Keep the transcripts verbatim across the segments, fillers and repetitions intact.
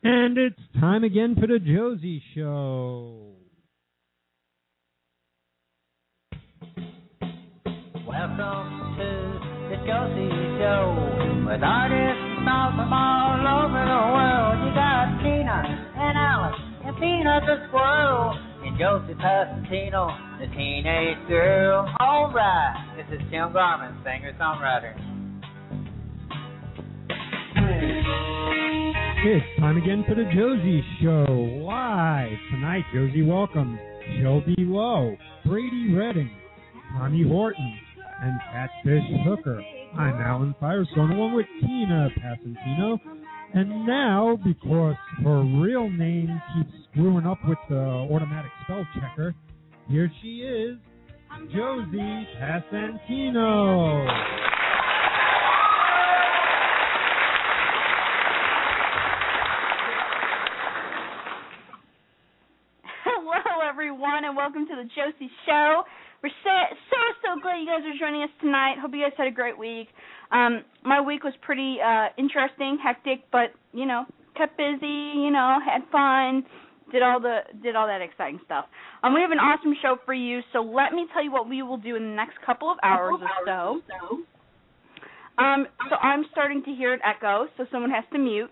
And it's time again for the Josie Show. Welcome to the Josie Show with artists from all over the world. You got Tina and Alice and Peanut the squirrel and Josie Passantino, the teenage girl. All right, this is Tim Garman, singer-songwriter. It's time again for the Josie Show. Live tonight, Josie welcomes Shelby Lowe, Brady Redding, Tommy Horton, and Catfish Hooker. I'm Alan Firestone along with Tina Passantino. And now, because her real name keeps screwing up with the automatic spell checker, here she is, Josie Passantino. Everyone, and welcome to the Josie Show. We're so, so, so glad you guys are joining us tonight. Hope you guys had a great week. Um, my week was pretty uh, interesting, hectic, but, you know, kept busy, you know, had fun, did all the did all that exciting stuff. Um, we have an awesome show for you, so let me tell you what we will do in the next couple of hours or so. Um, so I'm starting to hear an echo, so someone has to mute.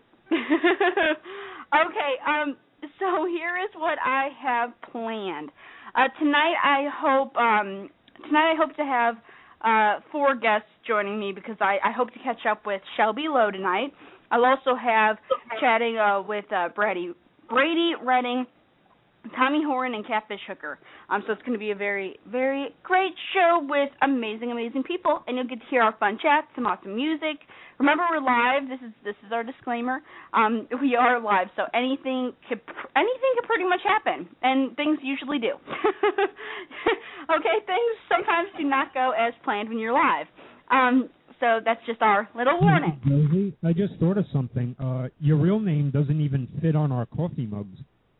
Okay, um... So here is what I have planned. Uh, tonight I hope um, tonight I hope to have uh, four guests joining me because I, I hope to catch up with Shelby Lowe tonight. I'll also have chatting uh, with uh, Brady Brady Redding, Tommy Horton, and Catfish Hooker. Um, so it's going to be a very, very great show with amazing, amazing people, and you'll get to hear our fun chats, some awesome music. Remember, we're live. This is this is our disclaimer. Um, we are live, so anything could anything could pretty much happen, and things usually do. Okay, things sometimes do not go as planned when you're live. Um, so that's just our little warning. Josie, I just thought of something. Uh, your real name doesn't even fit on our coffee mugs.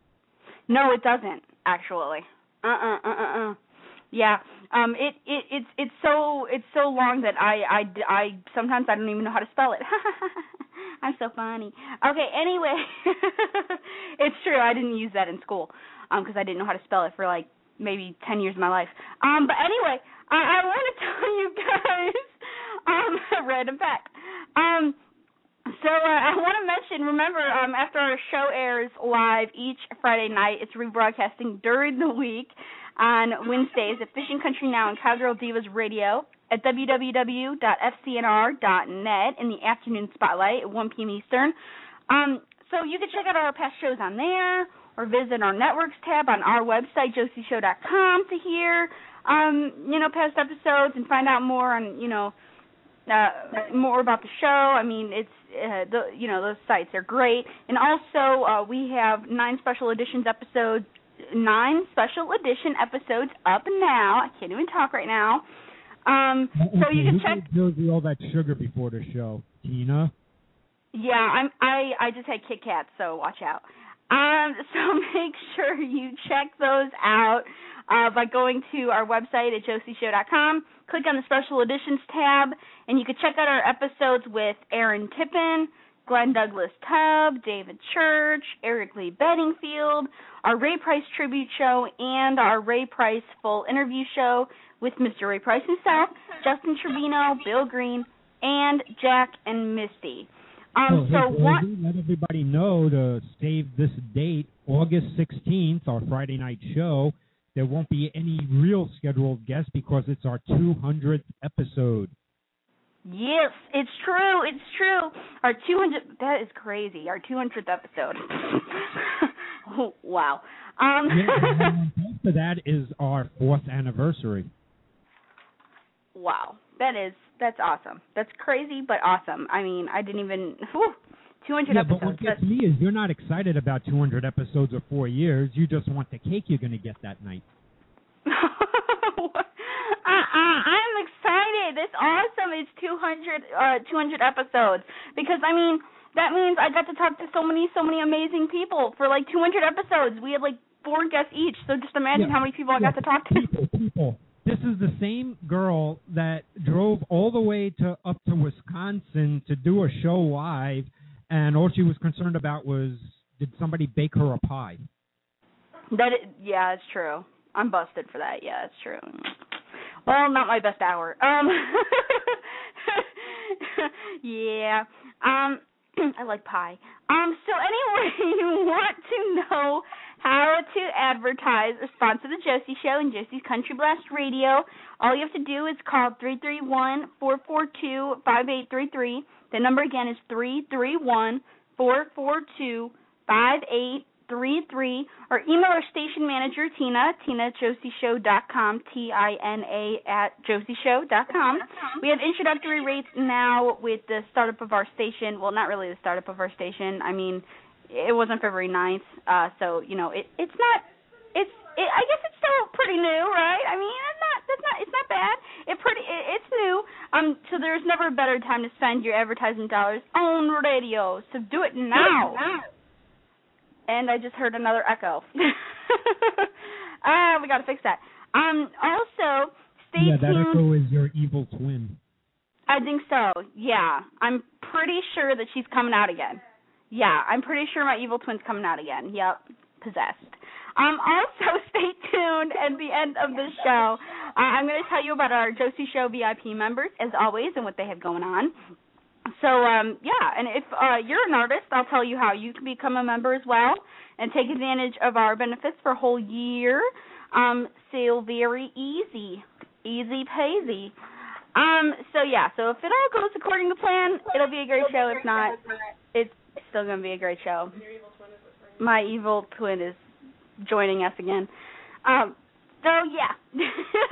No, it doesn't, actually. Uh-uh, uh-uh, uh. Yeah, um, it, it, it's, it's so, it's so long that I, I, I, sometimes I don't even know how to spell it. I'm so funny. Okay, anyway, it's true, I didn't use that in school, um, because I didn't know how to spell it for, like, maybe ten years of my life. Um, but anyway, I, I want to tell you guys, um, a random fact. Um, So uh, I want to mention, remember, um, after our show airs live each Friday night, it's rebroadcasting during the week on Wednesdays at Fishing Country Now and Cowgirl Divas Radio at w w w dot f c n r dot net in the afternoon spotlight at one p.m. Eastern. Um, so you can check out our past shows on there or visit our networks tab on our website, josie show dot com, to hear, um, you know, past episodes and find out more on, you know, Uh, more about the show. I mean, it's uh, the you know those sites are great, and also uh, we have nine special editions episodes, nine special edition episodes up now. I can't even talk right now. Um, so you can check. Josie all that sugar before the show, Tina. Yeah, I'm. I I just had Kit Kats, so watch out. Um, so make sure you check those out uh, by going to our website at josie show dot com. Click on the Special Editions tab, and you can check out our episodes with Aaron Tippin, Glenn Douglas Tubb, David Church, Eric Lee Bedingfield, our Ray Price Tribute Show, and our Ray Price Full Interview Show with Mister Ray Price himself, Justin Trevino, Bill Green, and Jack and Misty. Um, oh, so hey, what? Let everybody know to save this date, August sixteenth, our Friday night show. There won't be any real scheduled guests because it's our two hundredth episode. Yes, it's true. It's true. Our two hundredth, that is crazy. Our two hundredth episode. Oh, wow. Um, yeah, and after that is our fourth anniversary. Wow. That is, that's awesome. That's crazy, but awesome. I mean, I didn't even, whew, two hundred yeah, episodes. But what gets me is you're not excited about two hundred episodes or four years. You just want the cake you're going to get that night. uh-uh, I'm excited. It's awesome. It's two hundred, uh, two hundred episodes. Because, I mean, that means I got to talk to so many, so many amazing people for like two hundred episodes. We had like four guests each. So just imagine yeah. how many people I yeah. got to talk to. People, people. This is the same girl that drove all the way to up to Wisconsin to do a show live, and all she was concerned about was did somebody bake her a pie? That it, yeah, it's true. I'm busted for that. Yeah, it's true. Well, not my best hour. Um, yeah. Um, I like pie. Um, so anyway, you want to know how to advertise or sponsor the Josie Show and Josie's Country Blast Radio. All you have to do is call three three one, four four two, five eight three three. The number again is three three one, four four two, five eight three three, or email our station manager, Tina, tina at josie show dot com, T I N A at josie show dot com. We have introductory rates now with the startup of our station. Well, not really the startup of our station. I mean, it was on February ninth, uh, so, you know, it, it's not, it's, it, I guess it's still pretty new, right? I mean, it's not, it's not, it's not bad. It pretty, it, it's new. Um, so there's never a better time to spend your advertising dollars on radio. So do it now. And I just heard another echo. Ah, we got to fix that. Um, also, stay yeah, tuned. Yeah, that echo is your evil twin. I think so. Yeah, I'm pretty sure that she's coming out again. Yeah, I'm pretty sure my evil twin's coming out again. Yep, possessed. Um, also, stay tuned at the end of the show. Uh, I'm going to tell you about our Josie Show V I P members, as always, and what they have going on. So, um, yeah, and if uh, you're an artist, I'll tell you how you can become a member as well and take advantage of our benefits for a whole year. Um, so very easy, easy peasy. Um, so, yeah, so if it all goes according to plan, it'll be a great show. If not, it's still going to be a great show. My evil twin is joining us again. Um, so, yeah.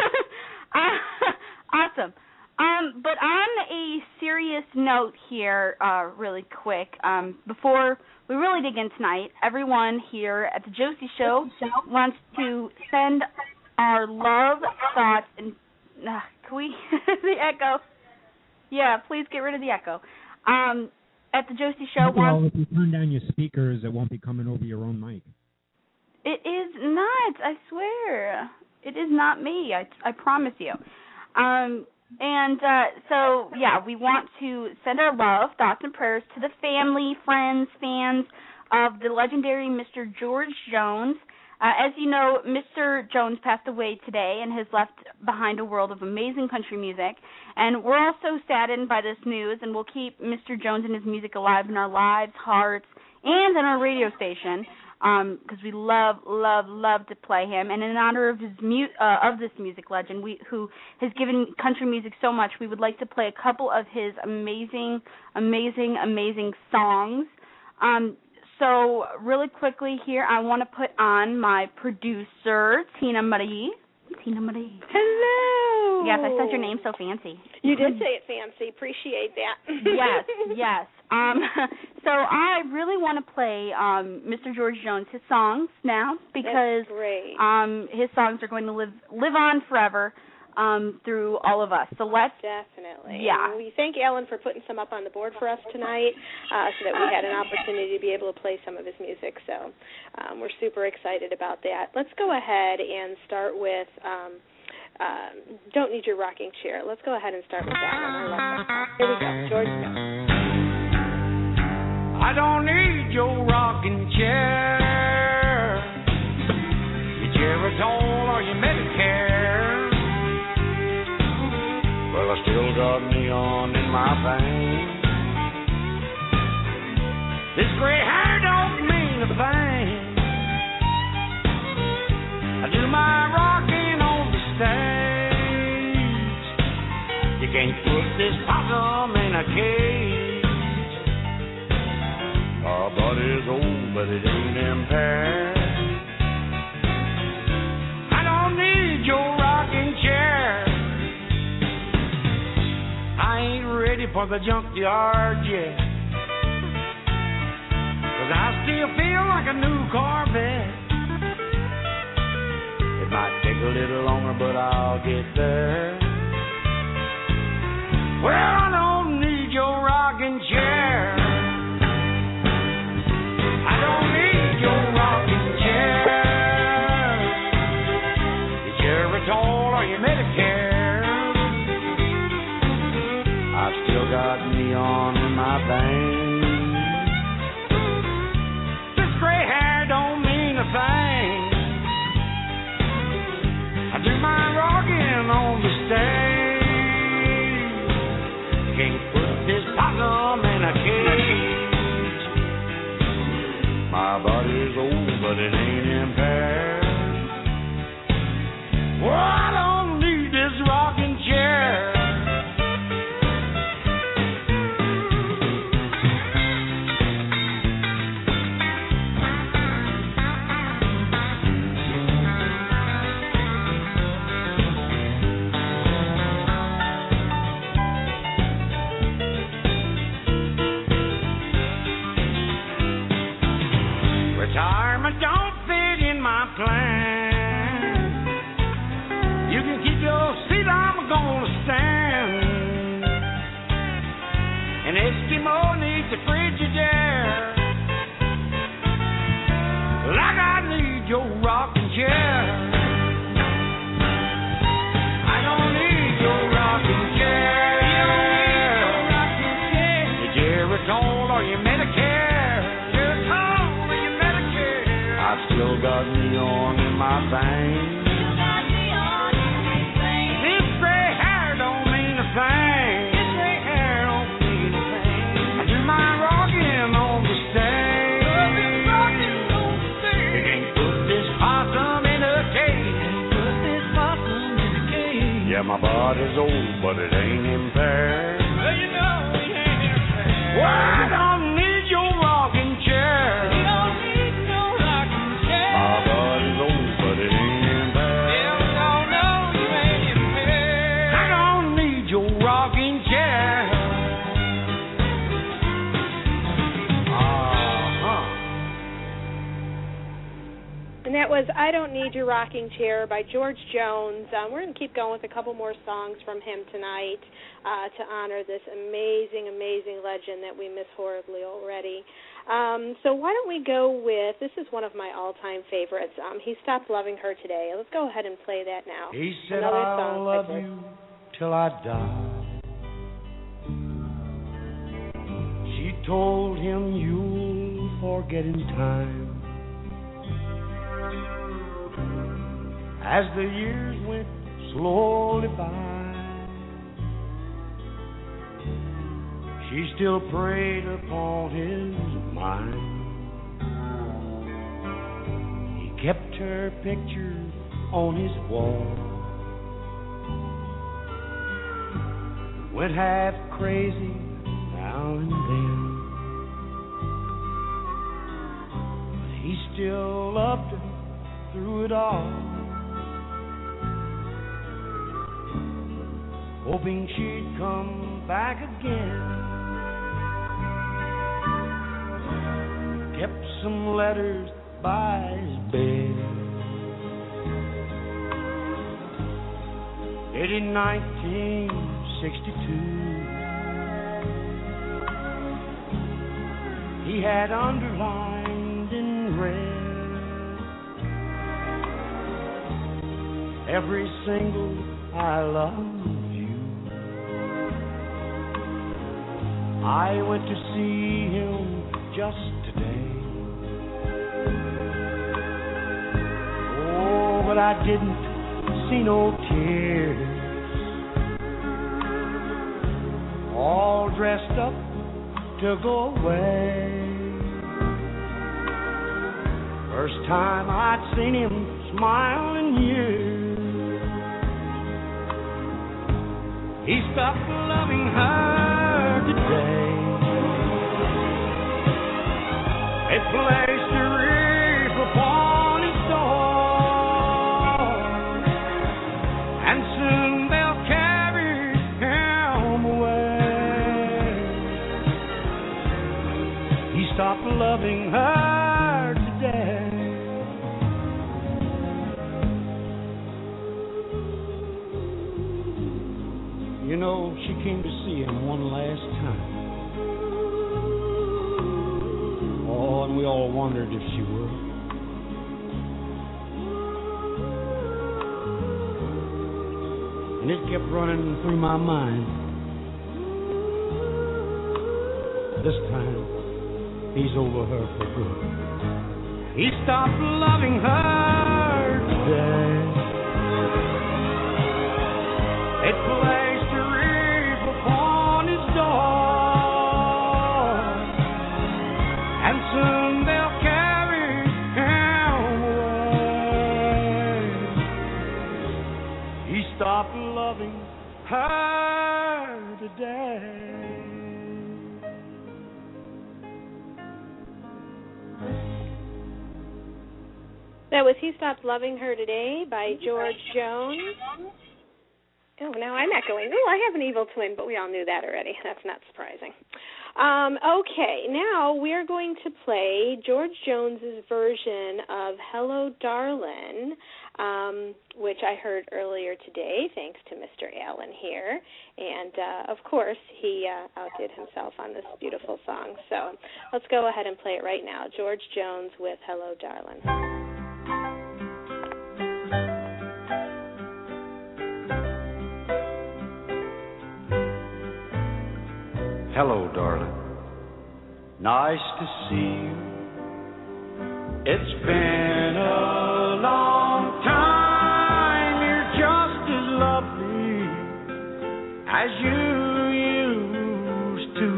uh, awesome. Um, but on a serious note here, uh, really quick, um, before we really dig in tonight, everyone here at the Josie Show wants to send our love, thoughts, and uh, can we the echo? Yeah, please get rid of the echo. Um, at the Josie Show, well, wants, if you turn down your speakers, it won't be coming over your own mic. It is not. I swear, it is not me. I I promise you. Um. And uh, so, yeah, we want to send our love, thoughts, and prayers to the family, friends, fans of the legendary Mister George Jones. Uh, as you know, Mister Jones passed away today and has left behind a world of amazing country music. And we're all so saddened by this news, and we'll keep Mister Jones and his music alive in our lives, hearts, and in our radio station. Because um, we love, love, love to play him, and in honor of his mu- uh, of this music legend, we who has given country music so much, we would like to play a couple of his amazing, amazing, amazing songs. Um, so really quickly here, I want to put on my producer, Tina Marie. Tina Marie. Hello. Yes, I said your name so fancy. You did say it fancy. Appreciate that. Yes, yes. Um, so I really want to play um, Mister George Jones, his songs now, because um, his songs are going to live live on forever um, through all of us. So let's definitely. Yeah. And we thank Alan for putting some up on the board for us tonight, uh, so that we had an opportunity to be able to play some of his music. So um, we're super excited about that. Let's go ahead and start with. Um, Um, Don't Need Your Rocking Chair. Let's go ahead and start with that one. I love that song. Here we go. George Jones. I don't need your rocking chair, your Geritol or your Medicare. Well, I still got neon in my veins. This gray hair don't mean a thing. I do my rocking on the stage. You can't put this possum in a cage. Our body's old, but it ain't impaired. I don't need your rocking chair. I ain't ready for the junkyard yet, 'cause I still feel like a new Corvette. It might take a little longer, but I'll get there. Well, I don't need your rocking chair. I don't need your rocking chair, your Geritol or your Medicare. I've got neon in my veins. This My body's old, but it ain't impaired. Well, I don't need this rocking chair. Retirement don't fit in my plan. You can keep your seat, I'm gonna stand. An Eskimo needs a Frigidaire, like I need your rocking chair. I don't need your rocking chair. You don't need your rocking chair. Your Geritol or your Medicare. Geritol or your Medicare. I still got neon in my veins. Still got neon in my veins. This gray hair don't mean a thing. This gray hair don't mean a thing. I do my rocking on the stage. Rocking on the stage. You can't put this possum in a cage. Put this possum in a cage. Yeah, my body's old, but it ain't impaired. Well, you know it ain't impaired. Well, I don't need your rocking chair. You don't need no rocking chair. My body's old, but it ain't impaired. Yeah, no, no, you ain't impaired. I don't need your rocking chair. Uh-huh. And that was I Don't Need Your Rocking Chair by George Jones. Um, we're going to keep going with a couple more songs from him tonight uh, to honor this amazing, amazing legend that we miss horribly already. Um, so why don't we go with, this is one of my all-time favorites. Um, He Stopped Loving Her Today. Let's go ahead and play that now. He said, Another I'll song love like this. you till I die. She told him you'll forget in time. As the years went slowly by, she still preyed upon his mind. He kept her picture on his wall, went half crazy now and then, but he still loved her through it all, hoping she'd come back again. Kept some letters by his bed, dated nineteen sixty-two. He had underlined in red every single I love. I went to see him just today. Oh, but I didn't see no tears. All dressed up to go away. First time I'd seen him smile in years. He stopped loving her today. They placed a wreath upon his door, and soon they'll carry him away. He stopped loving her today. You know, she came to see him one last time. Oh, and we all wondered if she would. And it kept running through my mind. This time, he's over her for good. He stopped loving her today. It placed a wreath upon his door, and soon they'll carry her today. That was He Stopped Loving Her Today by George Jones. Oh, now I'm echoing. Oh, I have an evil twin, but we all knew that already. That's not surprising. Um, okay, now we're going to play George Jones's version of Hello, Darlin', um, which I heard earlier today, thanks to Mister Allen here. And, uh, of course, he uh, outdid himself on this beautiful song. So let's go ahead and play it right now. George Jones with Hello, Darlin'. Hello, darling. Nice to see you. It's been a long time. You're just as lovely as you used to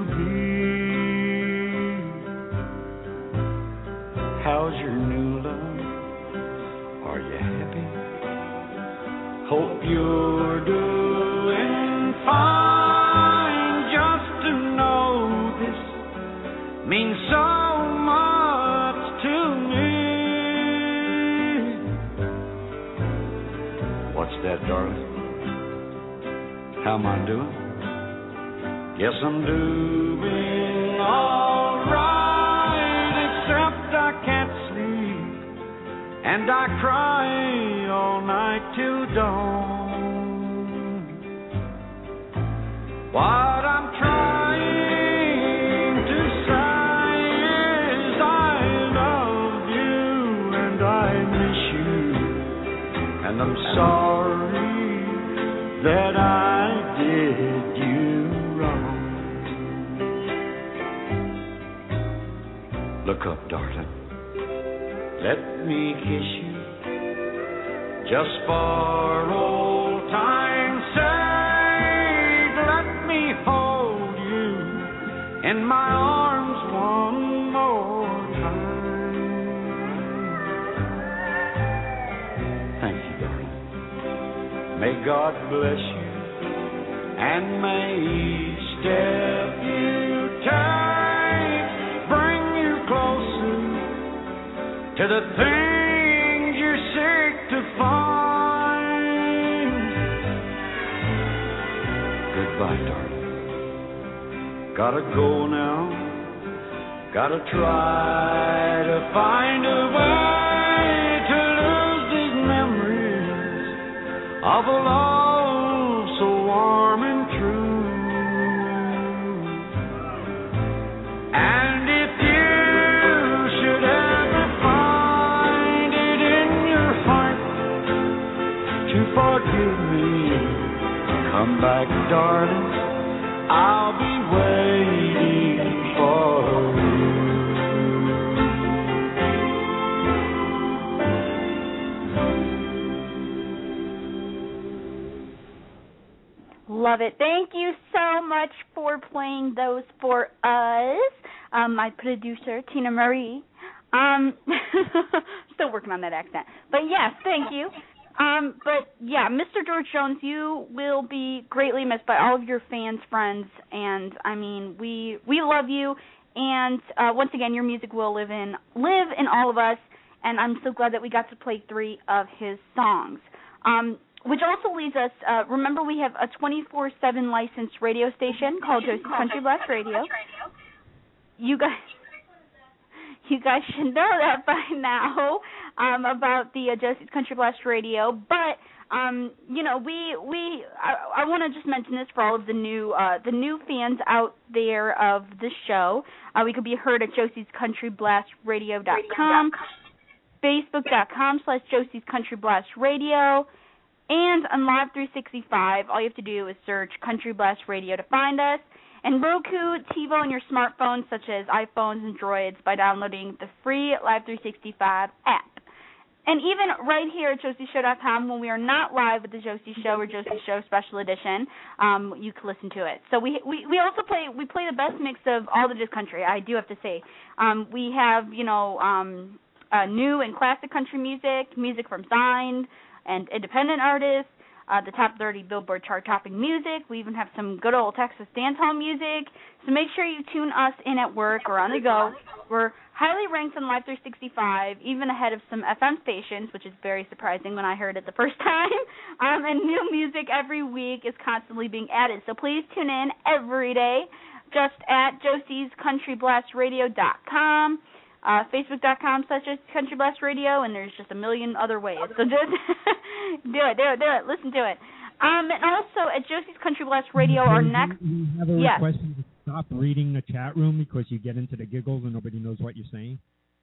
be. How's your new love? Are you happy? Hope you're doing fine. Means so much to me. What's that, darling? How am I doing? Yes, I'm doing all right, except I can't sleep, and I cry all night till dawn. What I'm trying and I'm sorry that I did you wrong. Look up, darling. Let me kiss you just for old time's sake. Let me hold you in my arms one more time. Thank you, darling. May God bless you, and may each step you take bring you closer to the things you're sick to find. Goodbye, darling. Gotta go now. Gotta try to find a way to lose these memories of a love so warm and true. And if you should ever find it in your heart to forgive me, come back, darling, I'll be waiting for you. Love it. Thank you so much for playing those for us. Um, my producer, Tina Marie. Um, still working on that accent. But yes, thank you. Um, but yeah, Mister George Jones, you will be greatly missed by all of your fans, friends, and I mean, we we love you. And uh, once again, your music will live in live in all of us. And I'm so glad that we got to play three of his songs. Um, Which also leads us, uh, remember we have a twenty-four seven licensed radio station called Josie's Country Blast Radio. You guys you guys should know that by now um, about the uh, Josie's Country Blast Radio. But, um, you know, we, we I, I want to just mention this for all of the new uh, the new fans out there of the show. Uh, we could be heard at josies country blast radio dot com, facebook dot com slash josies country blast radio. And on Live three sixty-five, all you have to do is search Country Blast Radio to find us. And Roku, TiVo, and your smartphones, such as iPhones and Droids, by downloading the free Live three sixty-five app. And even right here at josie show dot com, when we are not live with the Josie Show or Josie Show Special Edition, um, you can listen to it. So we we, we also play we play the best mix of all the country, I do have to say. Um, we have, you know, um, uh, new and classic country music, music from signed and independent artists, uh, the top thirty Billboard chart-topping music. We even have some good old Texas dancehall music. So make sure you tune us in at work or on the go. We're highly ranked on Live three sixty-five, even ahead of some F M stations, which is very surprising when I heard it the first time. Um, and new music every week is constantly being added. So please tune in every day just at Josie's Country Blast Radio dot com. Uh, Facebook.com slash Country Blast Radio, and there's just a million other ways. So just do it, do it, do it. Listen to it. Um, and also at Josie's Country Blast Radio, our next... You have a yes. request to stop reading the chat room because you get into the giggles and nobody knows what you're saying?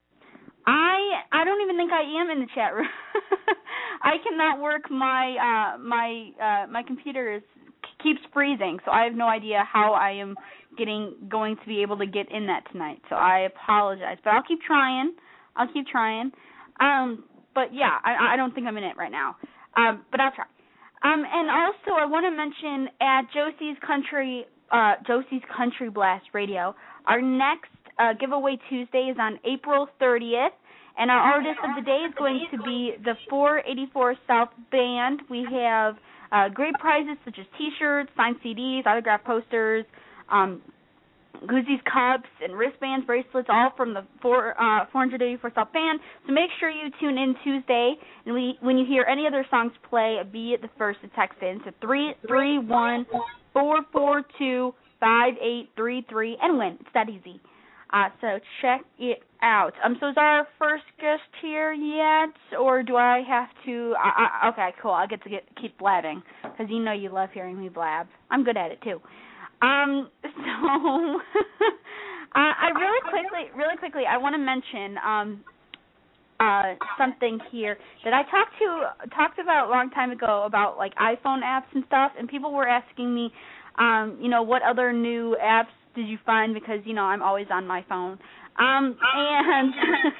I I don't even think I am in the chat room. I cannot work my uh, my uh, my computer is keeps freezing, so I have no idea how I am getting going to be able to get in that tonight. So I apologize, but I'll keep trying. I'll keep trying. Um, but yeah, I, I don't think I'm in it right now. Um, but I'll try. Um, and also I want to mention at Josie's Country uh, Josie's Country Blast Radio, our next uh, giveaway Tuesday is on April thirtieth. And our artist of the day is going to be the four eighty-four South Band. We have uh, great prizes such as T-shirts, signed C Ds, autographed posters, um, Goosey's cups, and wristbands, bracelets, all from the four, uh, four eighty-four South Band. So make sure you tune in Tuesday, and we, when you hear any other songs play, be it the first to text in to three three one, four four two, five eight three three and win. It's that easy. Uh, so check it out. Um, so is our first guest here yet, or do I have to? Uh, uh, okay, cool. I'll get to get keep blabbing because you know you love hearing me blab. I'm good at it too. Um, so uh, I really quickly, really quickly, I want to mention um uh something here that I talked to talked about a long time ago about like iPhone apps and stuff, and people were asking me, um, you know, what other new apps did you find, because, you know, I'm always on my phone. Um, and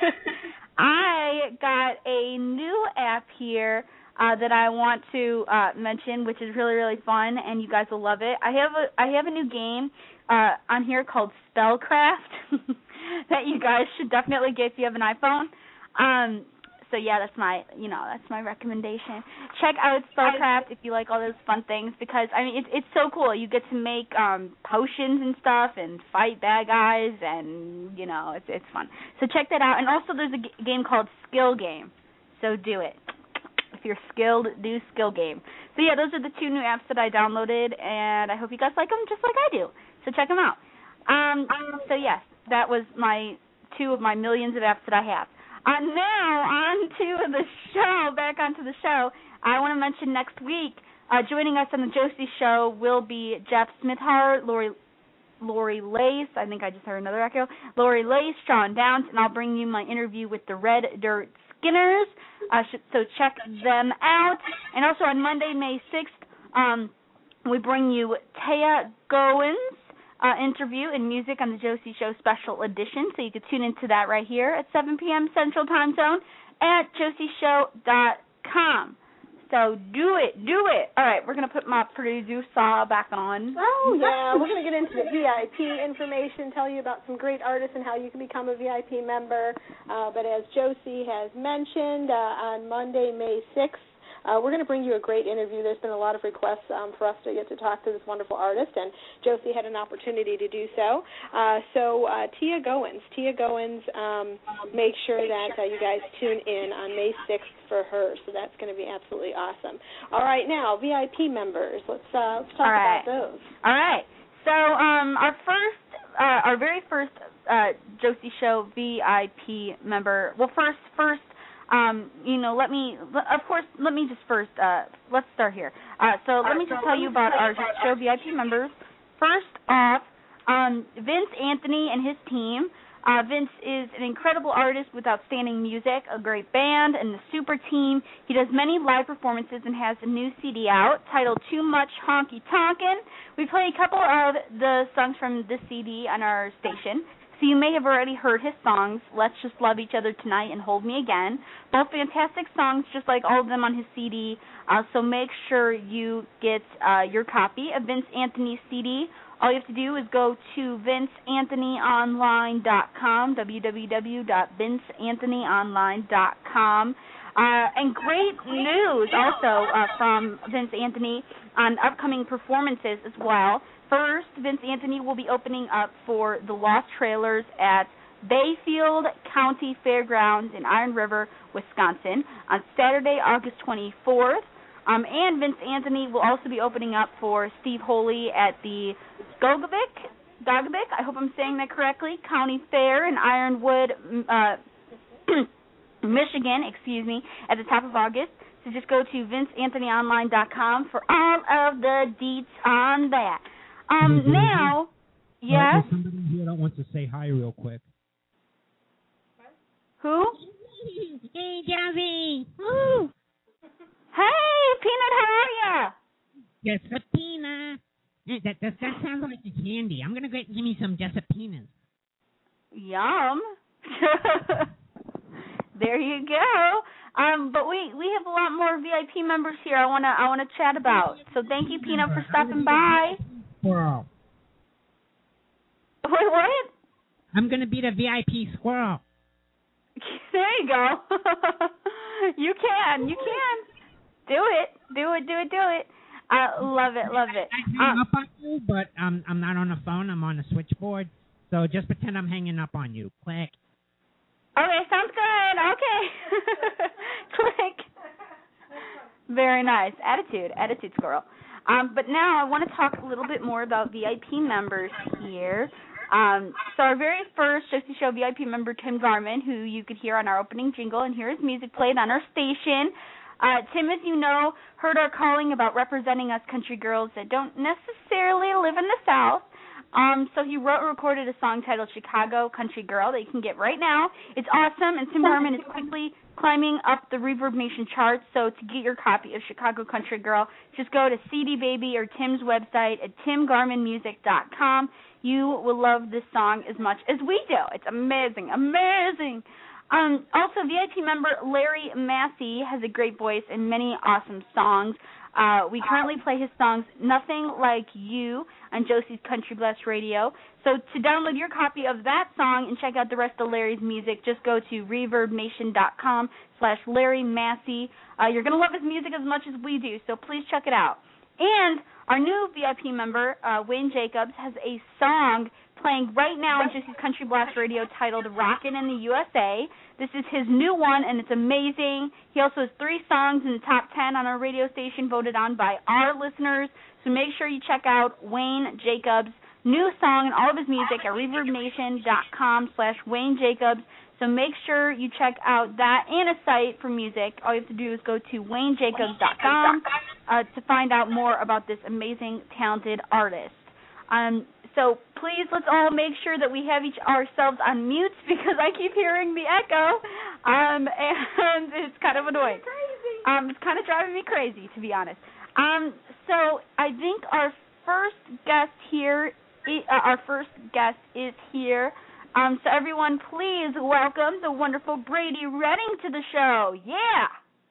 I got a new app here uh, that I want to uh, mention, which is really, really fun, and you guys will love it. I have a, I have a new game uh, on here called Spellcraft that you guys should definitely get if you have an iPhone. Um, so, yeah, that's my, you know, that's my recommendation. Check out Spellcraft if you like all those fun things, because, I mean, it's it's so cool. You get to make um, potions and stuff and fight bad guys, and, you know, it's it's fun. So check that out. And also there's a g- game called Skill Game, so do it. If you're skilled, do Skill Game. So, yeah, those are the two new apps that I downloaded, and I hope you guys like them just like I do. So check them out. Um, so, yes, that was my two of my millions of apps that I have. Uh, now, on to the show, back onto the show. I want to mention next week, uh, joining us on the Josie Show will be Jeff Smithart, Lori, Lori Lace, I think I just heard another echo, Lori Lace, Sean Downs, and I'll bring you my interview with the Red Dirt Skinners, uh, so check them out. And also on Monday, May sixth, um, we bring you Taya Goins, Uh, interview and music on the Josie Show Special Edition, so you can tune into that right here at seven p.m. Central Time Zone at josie show dot com. So do it, do it. All right, we're going to put my producer back on. Oh, yeah, we're going to get into the V I P information, tell you about some great artists and how you can become a V I P member. Uh, but as Josie has mentioned, uh, on Monday, May sixth, Uh, we're going to bring you a great interview. There's been a lot of requests um, for us to get to talk to this wonderful artist, and Josie had an opportunity to do so. Uh, so uh, Tia Goins, Tia Goins, um, make sure that uh, you guys tune in on May sixth for her. So that's going to be absolutely awesome. All right, now V I P members. Let's uh, let's talk All right. about those. All right. So um, our first, uh, our very first uh, Josie Show V I P member. Well, first, first. Um, you know, let me, of course, let me just first, uh, let's start here. Uh, so let me just tell you about our show V I P members. First off, um, Vince Anthony and his team. Uh, Vince is an incredible artist with outstanding music, a great band, and a super team. He does many live performances and has a new C D out titled Too Much Honky Tonkin'. We play a couple of the songs from this C D on our station. So you may have already heard his songs, Let's Just Love Each Other Tonight and Hold Me Again. Both fantastic songs, just like all of them on his C D. Uh, so make sure you get uh, your copy of Vince Anthony's C D. All you have to do is go to vince anthony online dot com, w w w dot vince anthony online dot com. Uh, and great news also uh, from Vince Anthony on upcoming performances as well. First, Vince Anthony will be opening up for the Lost Trailers at Bayfield County Fairgrounds in Iron River, Wisconsin on Saturday, August twenty-fourth. Um, and Vince Anthony will also be opening up for Steve Holy at the Gogovic, Gogovic, I hope I'm saying that correctly, County Fair in Ironwood, uh, Michigan, excuse me, at the top of August. So just go to vince anthony online dot com for all of the deets on that. Um, Hey, now, yes? There's somebody here that wants to say hi real quick. Who? Hey, Jazzy. Woo. Hey, Peanut, how are ya? Jessapina. That, that, that sounds like a candy. I'm going to go give me some Jessapinas. Yum. There you go. Um, but we we have a lot more V I P members here. I wanna I wanna chat about. So thank you, Peanut, for stopping by. Wow. Wait, what? I'm going to be the V I P squirrel. There you go. You can, you can. Do it, do it, do it, do it. I love it, love it. I hang Um, up on you, but um, I'm not on the phone. I'm on the switchboard. So just pretend I'm hanging up on you. Click. Okay, sounds good. Okay. Click. Very nice. Attitude. Attitude squirrel. Um, but now I want to talk a little bit more about V I P members here. Um, so our very first Josie Show V I P member, Tim Garman, who you could hear on our opening jingle and hear his music played on our station. Uh, Tim, as you know, heard our calling about representing us country girls that don't necessarily live in the South. Um, so he wrote and recorded a song titled Chicago Country Girl that you can get right now. It's awesome, and Tim Garman is quickly climbing up the Reverb Nation charts. So to get your copy of Chicago Country Girl, just go to C D Baby or Tim's website at tim garman music dot com. You will love this song as much as we do. It's amazing, amazing. Um, also, V I P member Larry Massey has a great voice and many awesome songs. Uh, we currently play his songs Nothing Like You on Josie's Country Blast Radio. So to download your copy of that song and check out the rest of Larry's music, just go to reverb nation dot com slash Larry Massey. Uh, you're going to love his music as much as we do, so please check it out. And our new V I P member, uh, Wayne Jacobs, has a song playing right now on Josie's Country Blast Radio titled Rockin' in the U S A. This is his new one, and it's amazing. He also has three songs in the top ten on our radio station voted on by our listeners. So make sure you check out Wayne Jacobs' new song and all of his music at reverb nation dot com slash Wayne Jacobs. So make sure you check out that and a site for music. All you have to do is go to wayne jacobs dot com uh, to find out more about this amazing, talented artist. Um, so please, let's all make sure that we have each ourselves on mute because I keep hearing the echo, um, and it's kind of annoying. Um, it's kind of driving me crazy, to be honest. Um, so I think our first guest here, uh, our first guest is here. Um, so everyone, please welcome the wonderful Brady Redding to the show. Yeah.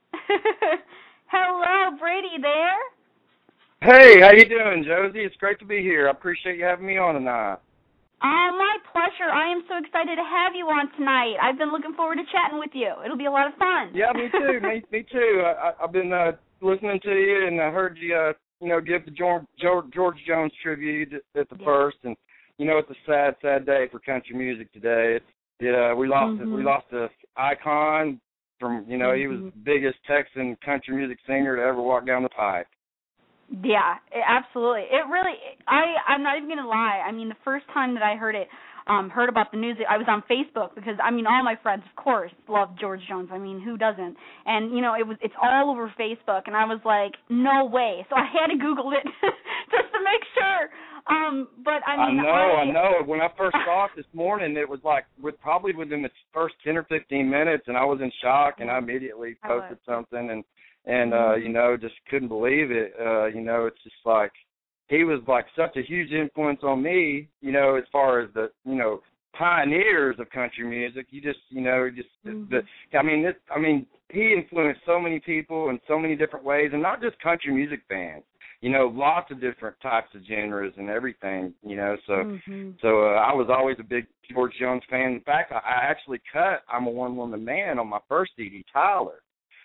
Hello, Brady there. Hey, how you doing, Josie? It's great to be here. I appreciate you having me on tonight. Oh, my pleasure. I am so excited to have you on tonight. I've been looking forward to chatting with you. It'll be a lot of fun. Yeah, me too. me, me too. I, I've been uh, listening to you, and I heard you, uh, you know, give the George, George Jones tribute at the yeah. first, and you know, it's a sad, sad day for country music today. It's, yeah, we lost, mm-hmm. we lost a icon from, you know, mm-hmm. he was the biggest Texan country music singer to ever walk down the pipe. Yeah, it, absolutely. It really, I, I'm not even going to lie. I mean, the first time that I heard it, um, heard about the news, I was on Facebook because, I mean, all my friends, of course, love George Jones. I mean, who doesn't? And, you know, it was it's all over Facebook, and I was like, no way. So I had to Google it just to make sure. Um, but, I mean, I know, I, I know. When I first saw it this morning, it was like with probably within the first ten or fifteen minutes, and I was in shock, and I immediately posted something, and And, uh, you know, just couldn't believe it. Uh, you know, it's just like he was like such a huge influence on me, you know, as far as the, you know, pioneers of country music. You just, you know, just, mm-hmm. the, I mean, this, I mean, he influenced so many people in so many different ways, and not just country music fans. You know, lots of different types of genres and everything, you know. So mm-hmm. so uh, I was always a big George Jones fan. In fact, I, I actually cut I'm a One-Woman Man on my first C D, Tyler.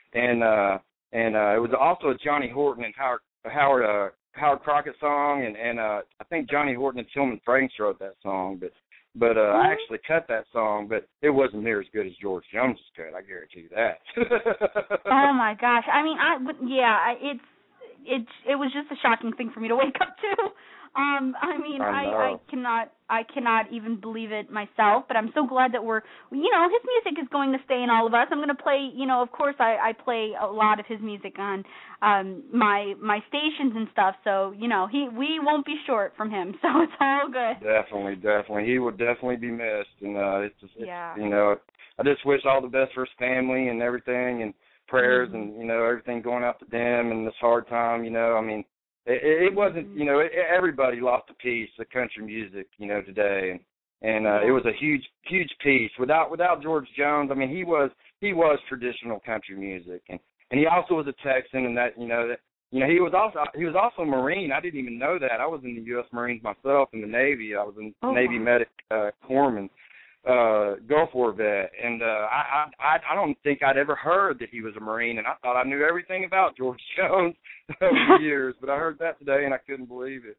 and uh, and uh, it was also a Johnny Horton and Howard Howard uh, Howard Crockett song, and and uh, I think Johnny Horton and Tillman Franks wrote that song, but but uh, mm-hmm. I actually cut that song, but it wasn't near as good as George Jones' cut. I guarantee you that. Oh my gosh! I mean, I yeah, I, it's it's it was just a shocking thing for me to wake up to. Um, I mean, I, I, I cannot, I cannot even believe it myself. But I'm so glad that we're, you know, his music is going to stay in all of us. I'm going to play, you know, of course, I, I play a lot of his music on um, my my stations and stuff. So, you know, he we won't be short from him. So it's all good. Definitely, definitely, he would definitely be missed. And uh, it's just, it's, yeah. you know, I just wish all the best for his family and everything, and prayers, mm-hmm. and you know, everything going out to them in this hard time. You know, I mean. It, it wasn't, you know, it, everybody lost a piece of country music, you know, today, and and uh, it was a huge, huge piece. Without without George Jones, I mean, he was he was traditional country music, and, and he also was a Texan, and that, you know, that you know, he was also he was also a Marine. I didn't even know that. I was in the U S Marines myself, in the Navy. I was in oh, Navy wow. medic uh, corpsman. Uh, Gulf War vet, and uh, I, I I don't think I'd ever heard that he was a Marine, and I thought I knew everything about George Jones over the years, but I heard that today, and I couldn't believe it.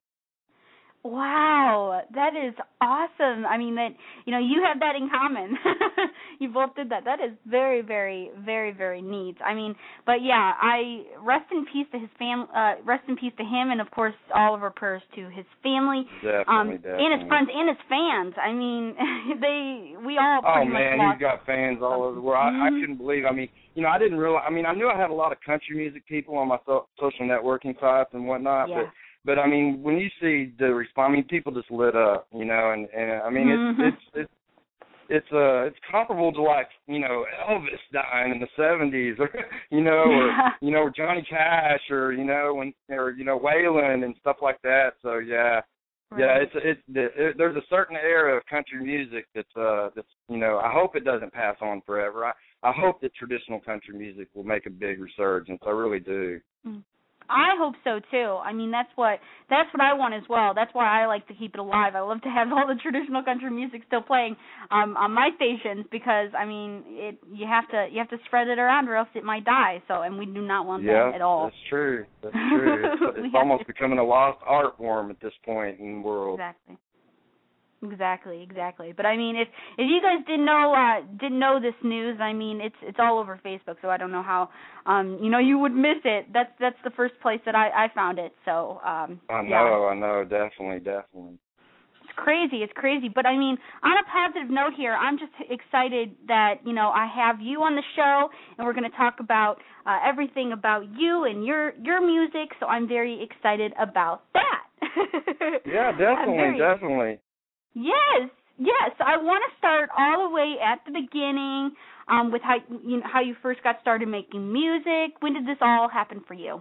Wow, that is awesome. I mean, that, you know, you have that in common. You both did that. That is very, very, very, very neat. I mean, but yeah, I rest in peace to his fam. Uh, rest in peace to him, and of course, all of our prayers to his family, definitely, um, definitely. and his friends and his fans. I mean, they, we all. Oh pretty man, much he's got fans all over the world. I, I couldn't believe. I mean, you know, I didn't realize. I mean, I knew I had a lot of country music people on my so, social networking sites and whatnot, yeah. but. But I mean, when you see the response, I mean, people just lit up, you know, and, and I mean, mm-hmm. it's it's it's it's uh it's comparable to, like, you know, Elvis dying in the seventies, or you know, or yeah. you know, Johnny Cash, or you know, when or you know, Waylon and stuff like that. So yeah, right. yeah, it's it's it, there's a certain era of country music that's uh that's you know, I hope it doesn't pass on forever. I I hope that traditional country music will make a big resurgence. I really do. Mm. I hope so too. I mean, that's what that's what I want as well. That's why I like to keep it alive. I love to have all the traditional country music still playing um, on my stations, because I mean, it you have to you have to spread it around, or else it might die. So, and we do not want yeah, that at all. That's true. That's true. It's, it's almost to... becoming a lost art form at this point in the world. Exactly. Exactly, exactly. But I mean, if if you guys didn't know uh, didn't know this news, I mean, it's it's all over Facebook. So I don't know how um you know you would miss it. That's that's the first place that I, I found it. So um I know, yeah. I know, definitely, definitely. It's crazy, it's crazy. But I mean, on a positive note here, I'm just excited that you know I have you on the show, and we're going to talk about uh, everything about you and your your music. So I'm very excited about that. Yeah, definitely, very, definitely. Yes, yes. I want to start all the way at the beginning um, with how you know, how you first got started making music. When did this all happen for you?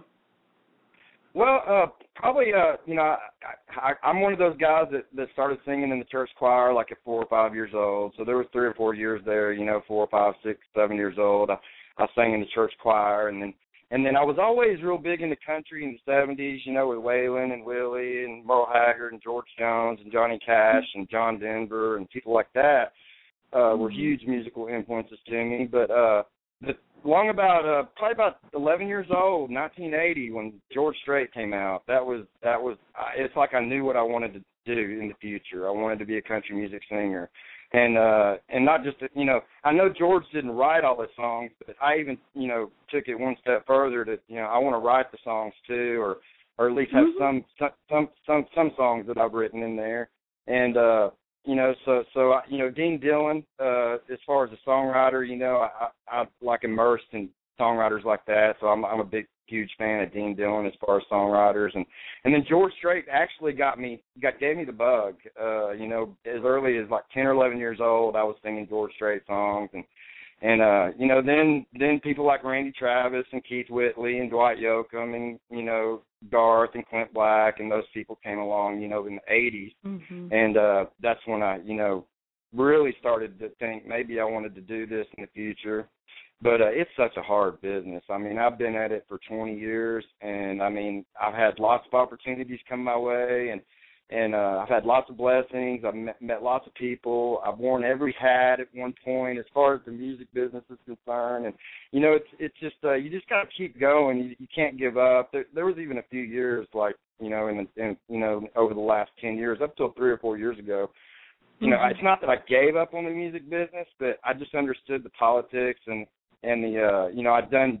Well, uh, probably, uh, you know, I, I, I'm one of those guys that, that started singing in the church choir like at four or five years old. So there was three or four years there, you know, four or five, six, seven years old. I, I sang in the church choir, and then And then I was always real big into country in the seventies, you know, with Waylon and Willie and Merle Haggard and George Jones and Johnny Cash and John Denver and people like that uh, were huge musical influences to me. But uh, the, long about, uh, probably about eleven years old, nineteen eighty, when George Strait came out, that was, that was, it's like I knew what I wanted to do in the future. I wanted to be a country music singer. And uh, and not just, you know, I know George didn't write all his songs, but I even, you know, took it one step further to, you know, I want to write the songs too, or or at least have mm-hmm. some some some some songs that I've written in there. And uh, you know, so so I, you know, Dean Dillon, uh, as far as a songwriter, you know, I, I, I like immersed in songwriters like that. So I'm I'm a big huge fan of Dean Dillon as far as songwriters, and and then George Strait actually got me got gave me the bug. Uh, you know, as early as like ten or eleven years old, I was singing George Strait songs, and and uh, you know, then then people like Randy Travis and Keith Whitley and Dwight Yoakam and you know Garth and Clint Black and those people came along, you know, in the eighties, mm-hmm. and uh, that's when I you know really started to think maybe I wanted to do this in the future. But uh, it's such a hard business. I mean, I've been at it for twenty years, and, I mean, I've had lots of opportunities come my way, and, and uh, I've had lots of blessings. I've met, met lots of people. I've worn every hat at one point as far as the music business is concerned. And, you know, it's it's just, uh, you just got to keep going. You, you can't give up. There, there was even a few years, like, you know, in, the, in you know, over the last ten years, up till three or four years ago, you know, it's not that I gave up on the music business, but I just understood the politics and, and the, uh, you know, I've done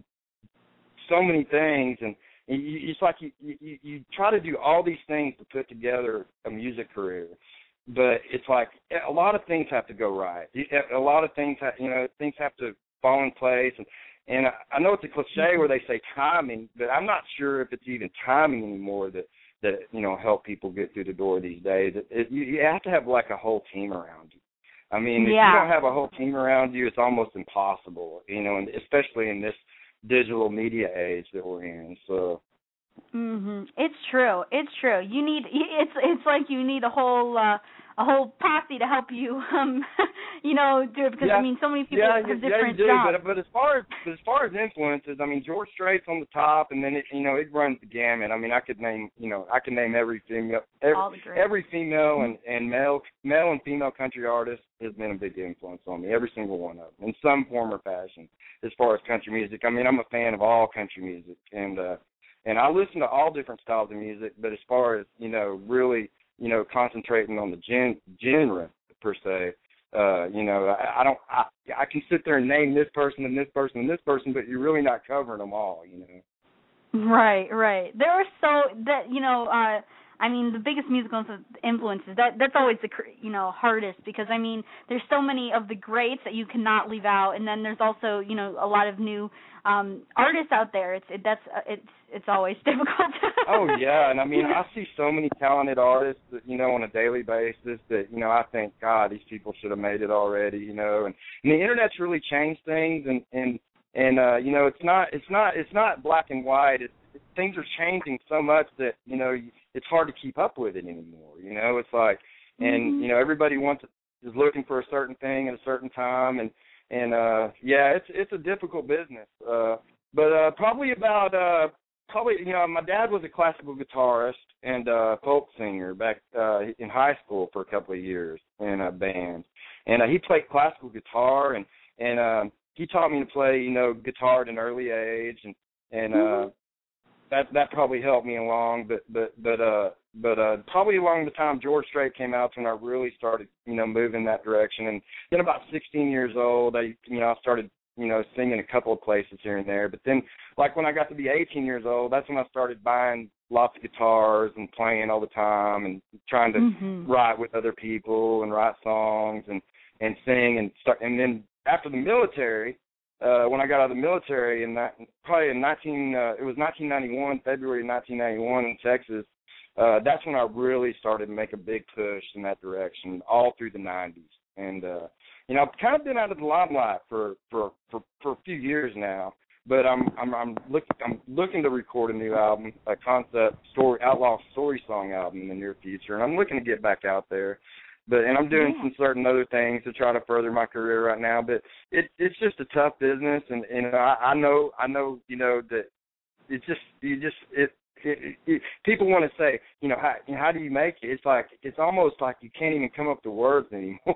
so many things, and you, it's like you, you, you try to do all these things to put together a music career, but it's like a lot of things have to go right. A lot of things, have, you know, things have to fall in place, and, and I know it's a cliche where they say timing, but I'm not sure if it's even timing anymore that, that you know, help people get through the door these days. It, it, you, you have to have like a whole team around you. I mean, if yeah. you don't have a whole team around you, it's almost impossible, you know, and especially in this digital media age that we're in. So mhm. It's true. It's true. You need it's it's like you need a whole uh, a whole posse to help you um you know, do it because yeah. I mean so many people yeah, have yeah, different yeah, you do, jobs. But but as far as but as far as influences, I mean George Strait's on the top, and then it you know, it runs the gamut. I mean I could name you know, I could name every female every, every female and, and male male and female country artist has been a big influence on me, every single one of them, in some form or fashion. As far as country music, I mean, I'm a fan of all country music, and uh, and I listen to all different styles of music. But as far as you know, really, you know, concentrating on the gen- genre per se, uh, you know, I, I don't, I, I can sit there and name this person and this person and this person, but you're really not covering them all, you know. Right, right. There are so that you know. Uh, I mean, the biggest musical influences, that that's always the, you know, hardest because, I mean, there's so many of the greats that you cannot leave out, and then there's also, you know, a lot of new um, artists out there. It's it, that's uh, it's it's always difficult. Oh, yeah, and I mean, I see so many talented artists, that, you know, on a daily basis that, you know, I think, God, these people should have made it already, you know, and, and the Internet's really changed things, and, and, and uh, you know, it's not, it's not, it's not black and white. It's, things are changing so much that, you know, it's hard to keep up with it anymore. You know, it's like, and, mm-hmm. you know, everybody wants, is looking for a certain thing at a certain time. And, and uh, yeah, it's it's a difficult business. Uh, but uh, probably about, uh, probably, you know, my dad was a classical guitarist and uh, folk singer back uh, in high school for a couple of years in a band. And uh, he played classical guitar, and, and um, he taught me to play, you know, guitar at an early age. And, and, mm-hmm. uh, That that probably helped me along, but but but uh but uh probably along the time George Strait came out when I really started you know moving that direction. And then about sixteen years old, I you know I started you know singing a couple of places here and there. But then like when I got to be eighteen years old, that's when I started buying lots of guitars and playing all the time and trying to mm-hmm. write with other people and write songs and and sing and start. And then after the military. Uh, when I got out of the military in that, probably in nineteen, uh, it was nineteen ninety-one, February nineteen ninety-one in Texas. Uh, that's when I really started to make a big push in that direction, all through the nineties. And uh, you know, I've kind of been out of the limelight for, for, for, for a few years now. But I'm I'm I'm looking I'm looking to record a new album, a concept story outlaw story song album in the near future, and I'm looking to get back out there. But and I'm doing yeah. some certain other things to try to further my career right now. But it it's just a tough business, and and I, I know I know you know that it's just you just it, it, it people want to say you know how you know, how do you make it? It's like it's almost like you can't even come up with words anymore.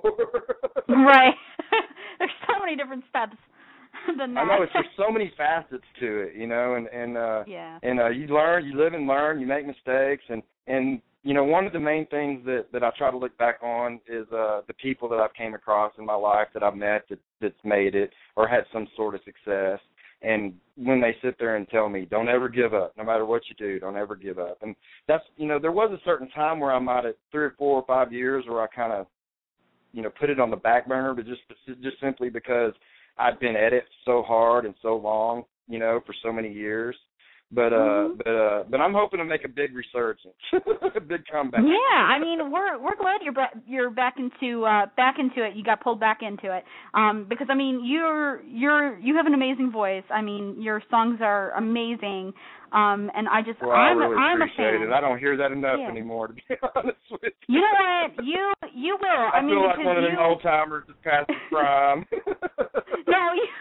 Right. There's so many different steps. Than that. I know it's there's so many facets to it, you know, and and uh, yeah. and uh, you learn, you live and learn, you make mistakes, and and. You know, one of the main things that, that I try to look back on is uh, the people that I've came across in my life that I've met that, that's made it or had some sort of success. And when they sit there and tell me, don't ever give up, no matter what you do, don't ever give up. And that's, you know, there was a certain time where I might have three or four or five years where I kind of, you know, put it on the back burner, but just just simply because I'd been at it so hard and so long, you know, for so many years. But uh, mm-hmm. but uh, but I'm hoping to make a big resurgence, a big comeback. Yeah, I mean, we're we're glad you're back, you're back into uh, back into it. You got pulled back into it, um, because I mean, you're you're you have an amazing voice. I mean, your songs are amazing, um, and I just well, I'm I really I'm appreciate a fan. it. I don't hear that enough yeah. anymore, to be honest with you. You know what? You you will. I, I mean, feel like because one of you, them old timers that's past his prime. No, you,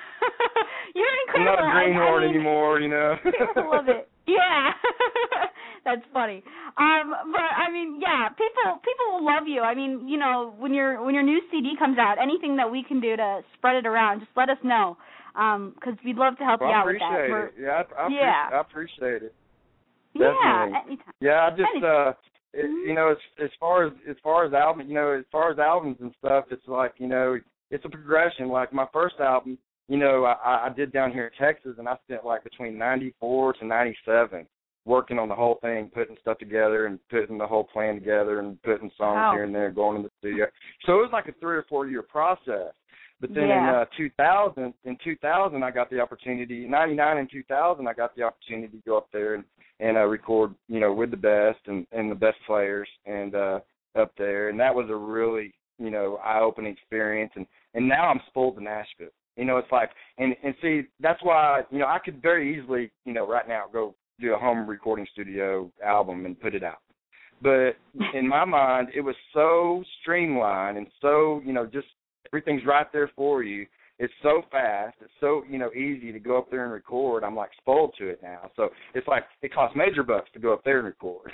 you're incredible. I'm not a greenhorn I mean, anymore, you know. I love it. Yeah, that's funny. Um, but I mean, yeah, people people will love you. I mean, you know, when your when your new C D comes out, anything that we can do to spread it around, just let us know, because um, we'd love to help well, you I out with that. appreciate We're, it. Yeah, I, I, yeah. Pre- I appreciate it. Yeah, Definitely. anytime. Yeah, I just anytime. uh, it, you know, as as far as as far as album, you know, as far as albums and stuff, it's like, you know, it's a progression. Like my first album, you know, I, I did down here in Texas, and I spent like between ninety-four to ninety-seven working on the whole thing, putting stuff together and putting the whole plan together and putting songs Wow. here and there, going in the studio. So it was like a three or four year process. But then yeah. in uh, two thousand, in two thousand, I got the opportunity. ninety-nine and two thousand, I got the opportunity to go up there and and uh, record, you know, with the best and, and the best players and uh, up there, and that was a really, you know, eye-opening experience. And and now I'm spoiled to Nashville. You know, it's like, and and see, that's why, you know, I could very easily, you know, right now go do a home recording studio album and put it out. But in my mind, it was so streamlined and so, you know, just everything's right there for you. It's so fast. It's so, you know, easy to go up there and record. I'm, like, spoiled to it now. So it's like it costs major bucks to go up there and record.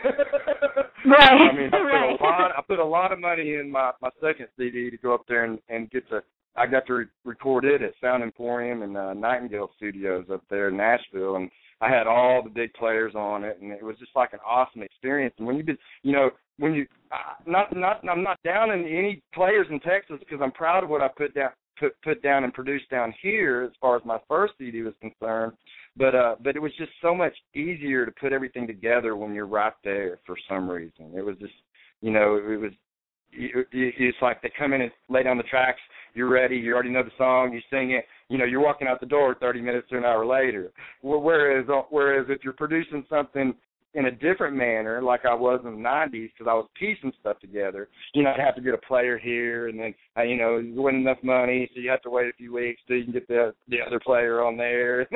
Right. I mean, I put, right. a lot, I put a lot of money in my, my second C D to go up there and, and get to – I got to re- record it at Sound Emporium and uh, Nightingale Studios up there in Nashville. And I had all the big players on it, and it was just like an awesome experience. And when you've been – you know, when you – not not I'm not down in any players in Texas because I'm proud of what I put down – Put put down and produced down here as far as my first C D was concerned, but uh, but it was just so much easier to put everything together when you're right there for some reason. It was just, you know, it was it, it's like they come in and lay down the tracks. You're ready. You already know the song. You sing it. You know, you're walking out the door thirty minutes to an hour later. Whereas whereas if you're producing something in a different manner, like I was in the nineties, because I was piecing stuff together. You know, I'd have to get a player here, and then, uh, you know, there wasn't enough money, so you have to wait a few weeks till you can get the the other player on there.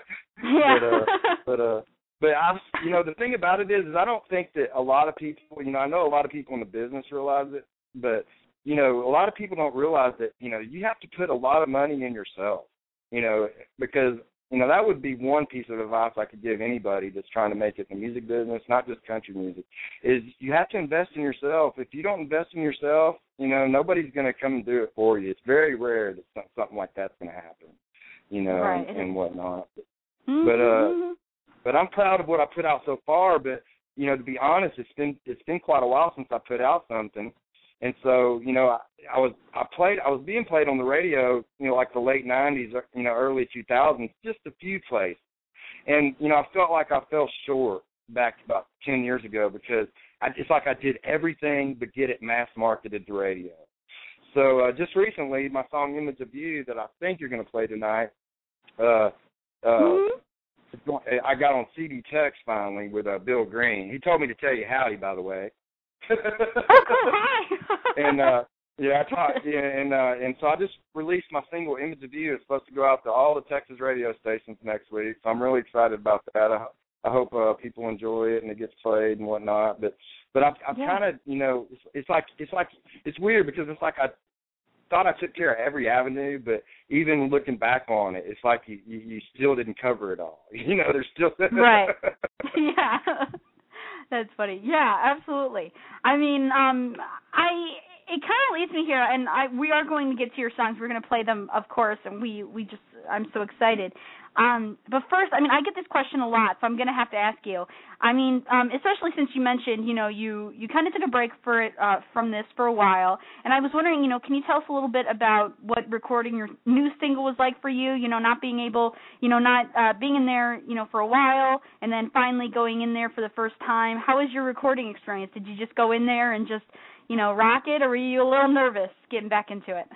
yeah. But, uh, but, uh, but I, you know, the thing about it is, is I don't think that a lot of people, you know, I know a lot of people in the business realize it, but, you know, a lot of people don't realize that, you know, you have to put a lot of money in yourself, you know, because, you know, that would be one piece of advice I could give anybody that's trying to make it in the music business, not just country music, is you have to invest in yourself. If you don't invest in yourself, you know, nobody's going to come and do it for you. It's very rare that something like that's going to happen, you know, right. and, and whatnot. Mm-hmm. But uh, but I'm proud of what I put out so far. But, you know, to be honest, it's been it's been quite a while since I put out something. And so, you know, I, I was I played I was being played on the radio, you know, like the late nineties, you know, early two thousands, just a few places. And, you know, I felt like I fell short back about ten years ago because I, it's like I did everything but get it mass marketed to radio. So uh, just recently, my song Image of You that I think you're going to play tonight, uh, uh, mm-hmm. I got on C D text finally with uh, Bill Green. He told me to tell you howdy, by the way. Oh, cool. Hi. and uh, yeah, I talked, yeah, and uh, and so I just released my single "Image of You." It's supposed to go out to all the Texas radio stations next week, so I'm really excited about that. I, I hope uh, people enjoy it and it gets played and whatnot. But but I've, I've yeah. kind of, you know, it's, it's like it's like it's weird because it's like I thought I took care of every avenue, but even looking back on it, it's like you you, you still didn't cover it all. You know, there's still right. Yeah. That's funny. Yeah, absolutely. I mean, um, I it kind of leads me here, and I we are going to get to your songs. We're going to play them, of course, and we, we just I'm so excited. Um, but first, I mean, I get this question a lot, so I'm going to have to ask you. I mean, um, especially since you mentioned, you know, you, you kind of took a break for it uh, from this for a while, and I was wondering, you know, can you tell us a little bit about what recording your new single was like for you? You know, not being able, you know, not uh, being in there, you know, for a while, and then finally going in there for the first time. How was your recording experience? Did you just go in there and just, you know, rock it, or were you a little nervous getting back into it?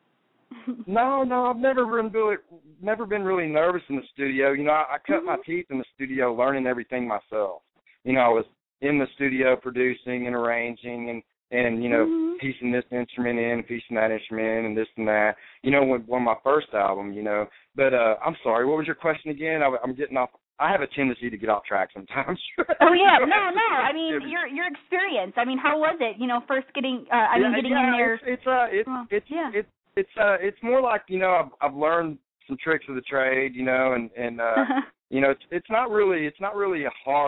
No, no, I've never been really, never been really nervous in the studio. You know, I, I cut mm-hmm. my teeth in the studio learning everything myself. You know, I was in the studio producing and arranging and, and you know, mm-hmm. piecing this instrument in, piecing that instrument in, and this and that. You know, when, when my first album, you know. But uh, I'm sorry, what was your question again? I, I'm getting off. I have a tendency to get off track sometimes. Oh yeah, no, no. I mean, your your experience. I mean, how was it? You know, first getting. Uh, I mean, yeah, getting yeah, in there. It's it's uh, it's well, it's yeah. it's it's uh, it's more like, you know, I've I've learned some tricks of the trade, you know, and and uh, you know, it's it's not really it's not really hard to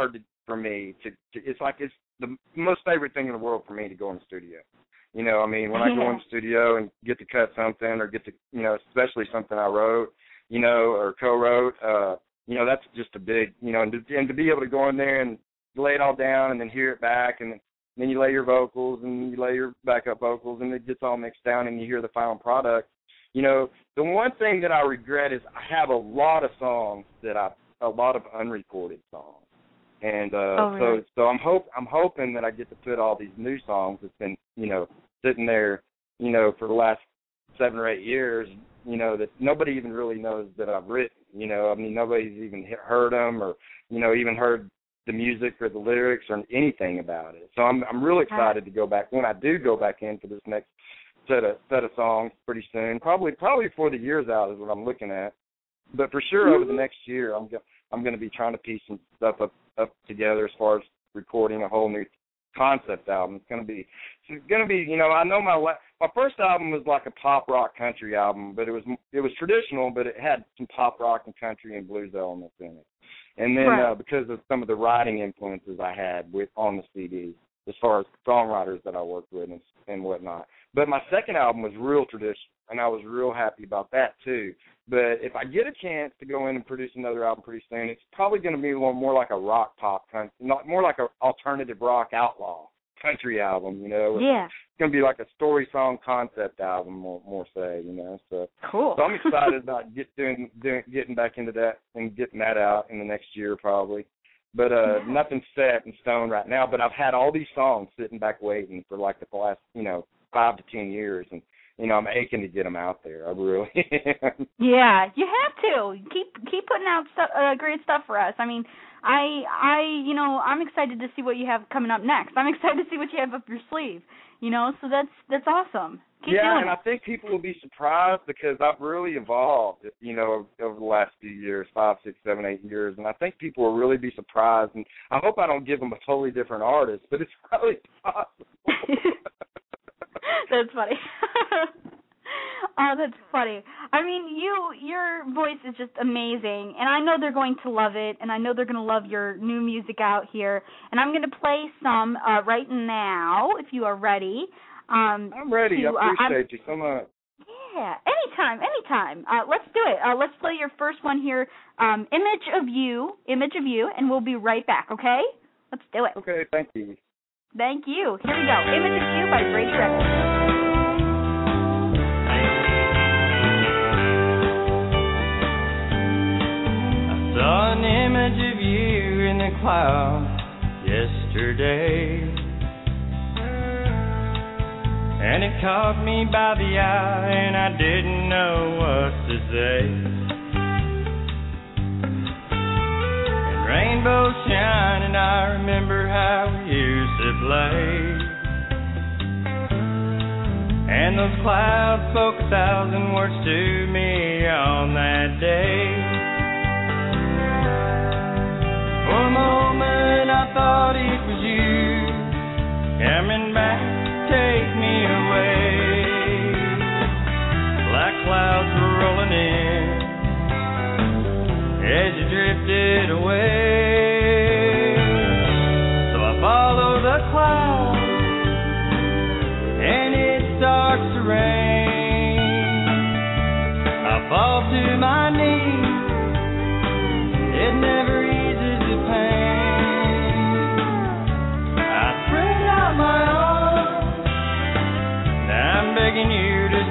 for me to, to it's like it's the most favorite thing in the world for me to go in the studio. You know, I mean, when I go in the studio and get to cut something or get to, you know, especially something I wrote, you know, or co-wrote, uh, you know, that's just a big, you know, and to, and to be able to go in there and lay it all down and then hear it back, and then you lay your vocals and you lay your backup vocals and it gets all mixed down and you hear the final product. You know, the one thing that I regret is I have a lot of songs that I, a lot of unrecorded songs. And uh, oh, really? so, so I'm hope I'm hoping that I get to put all these new songs that's been, you know, sitting there, you know, for the last seven or eight years, you know, that nobody even really knows that I've written. You know, I mean, nobody's even heard them or, you know, even heard the music or the lyrics or anything about it. So I'm I'm really excited to go back when I do go back in for this next set of set of songs pretty soon. Probably probably before the year's out is what I'm looking at. But for sure, mm-hmm. over the next year, I'm go- I'm going to be trying to piece some stuff up. up together as far as recording a whole new concept album. It's going to be, it's going to be, you know, I know my my first album was like a pop rock country album, but it was it was traditional, but it had some pop rock and country and blues elements in it. And then right. uh, because of some of the writing influences I had with on the C D, as far as songwriters that I worked with and, and whatnot. But my second album was real traditional, and I was real happy about that too. But if I get a chance to go in and produce another album pretty soon, it's probably going to be a little more like a rock pop, country, not more like an alternative rock outlaw country album, you know. Yeah. It's going to be like a story song concept album, more, more say, you know. So, cool. So I'm excited about get, doing, doing, getting back into that and getting that out in the next year probably. But uh, yeah. nothing's set in stone right now. But I've had all these songs sitting back waiting for like the last, you know, five to ten years, and you know, I'm aching to get them out there. I really am. Yeah, you have to keep keep putting out stuff, uh, great stuff for us. I mean, I I you know I'm excited to see what you have coming up next. I'm excited to see what you have up your sleeve. You know, so that's that's awesome. Keep yeah, doing and it. I think people will be surprised because I've really evolved. You know, over the last few years, five, six, seven, eight years, and I think people will really be surprised. And I hope I don't give them a totally different artist, but it's probably possible. That's funny. Oh, that's funny. I mean, you, your voice is just amazing, and I know they're going to love it, and I know they're going to love your new music out here. And I'm going to play some uh, right now, if you are ready. Um, I'm ready. to, I appreciate uh, you so much. Yeah, anytime, anytime. Uh, let's do it. Uh, let's play your first one here, um, Image of You, Image of You, and we'll be right back, okay? Let's do it. Okay, thank you. Thank you. Here we go. Image of You by Brady Rebel. Saw an image of you in the clouds yesterday, and it caught me by the eye, and I didn't know what to say. And rainbows shine, and I remember how we used to play, and those clouds spoke a thousand words to me on that day. For a moment I thought it was you coming back to take me away. Black clouds were rolling in as you drifted away. So I follow the clouds and it starts to rain. I fall to my knees. It never eases the pain. I spread out my arms. Now I'm begging you to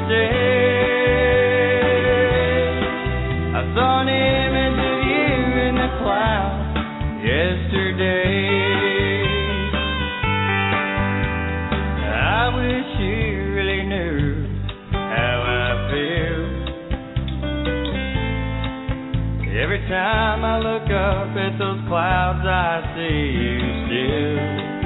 stay. I saw an image of you in the clouds yesterday. I wish you really knew how I feel. Every time I look up at those clouds, I see you still.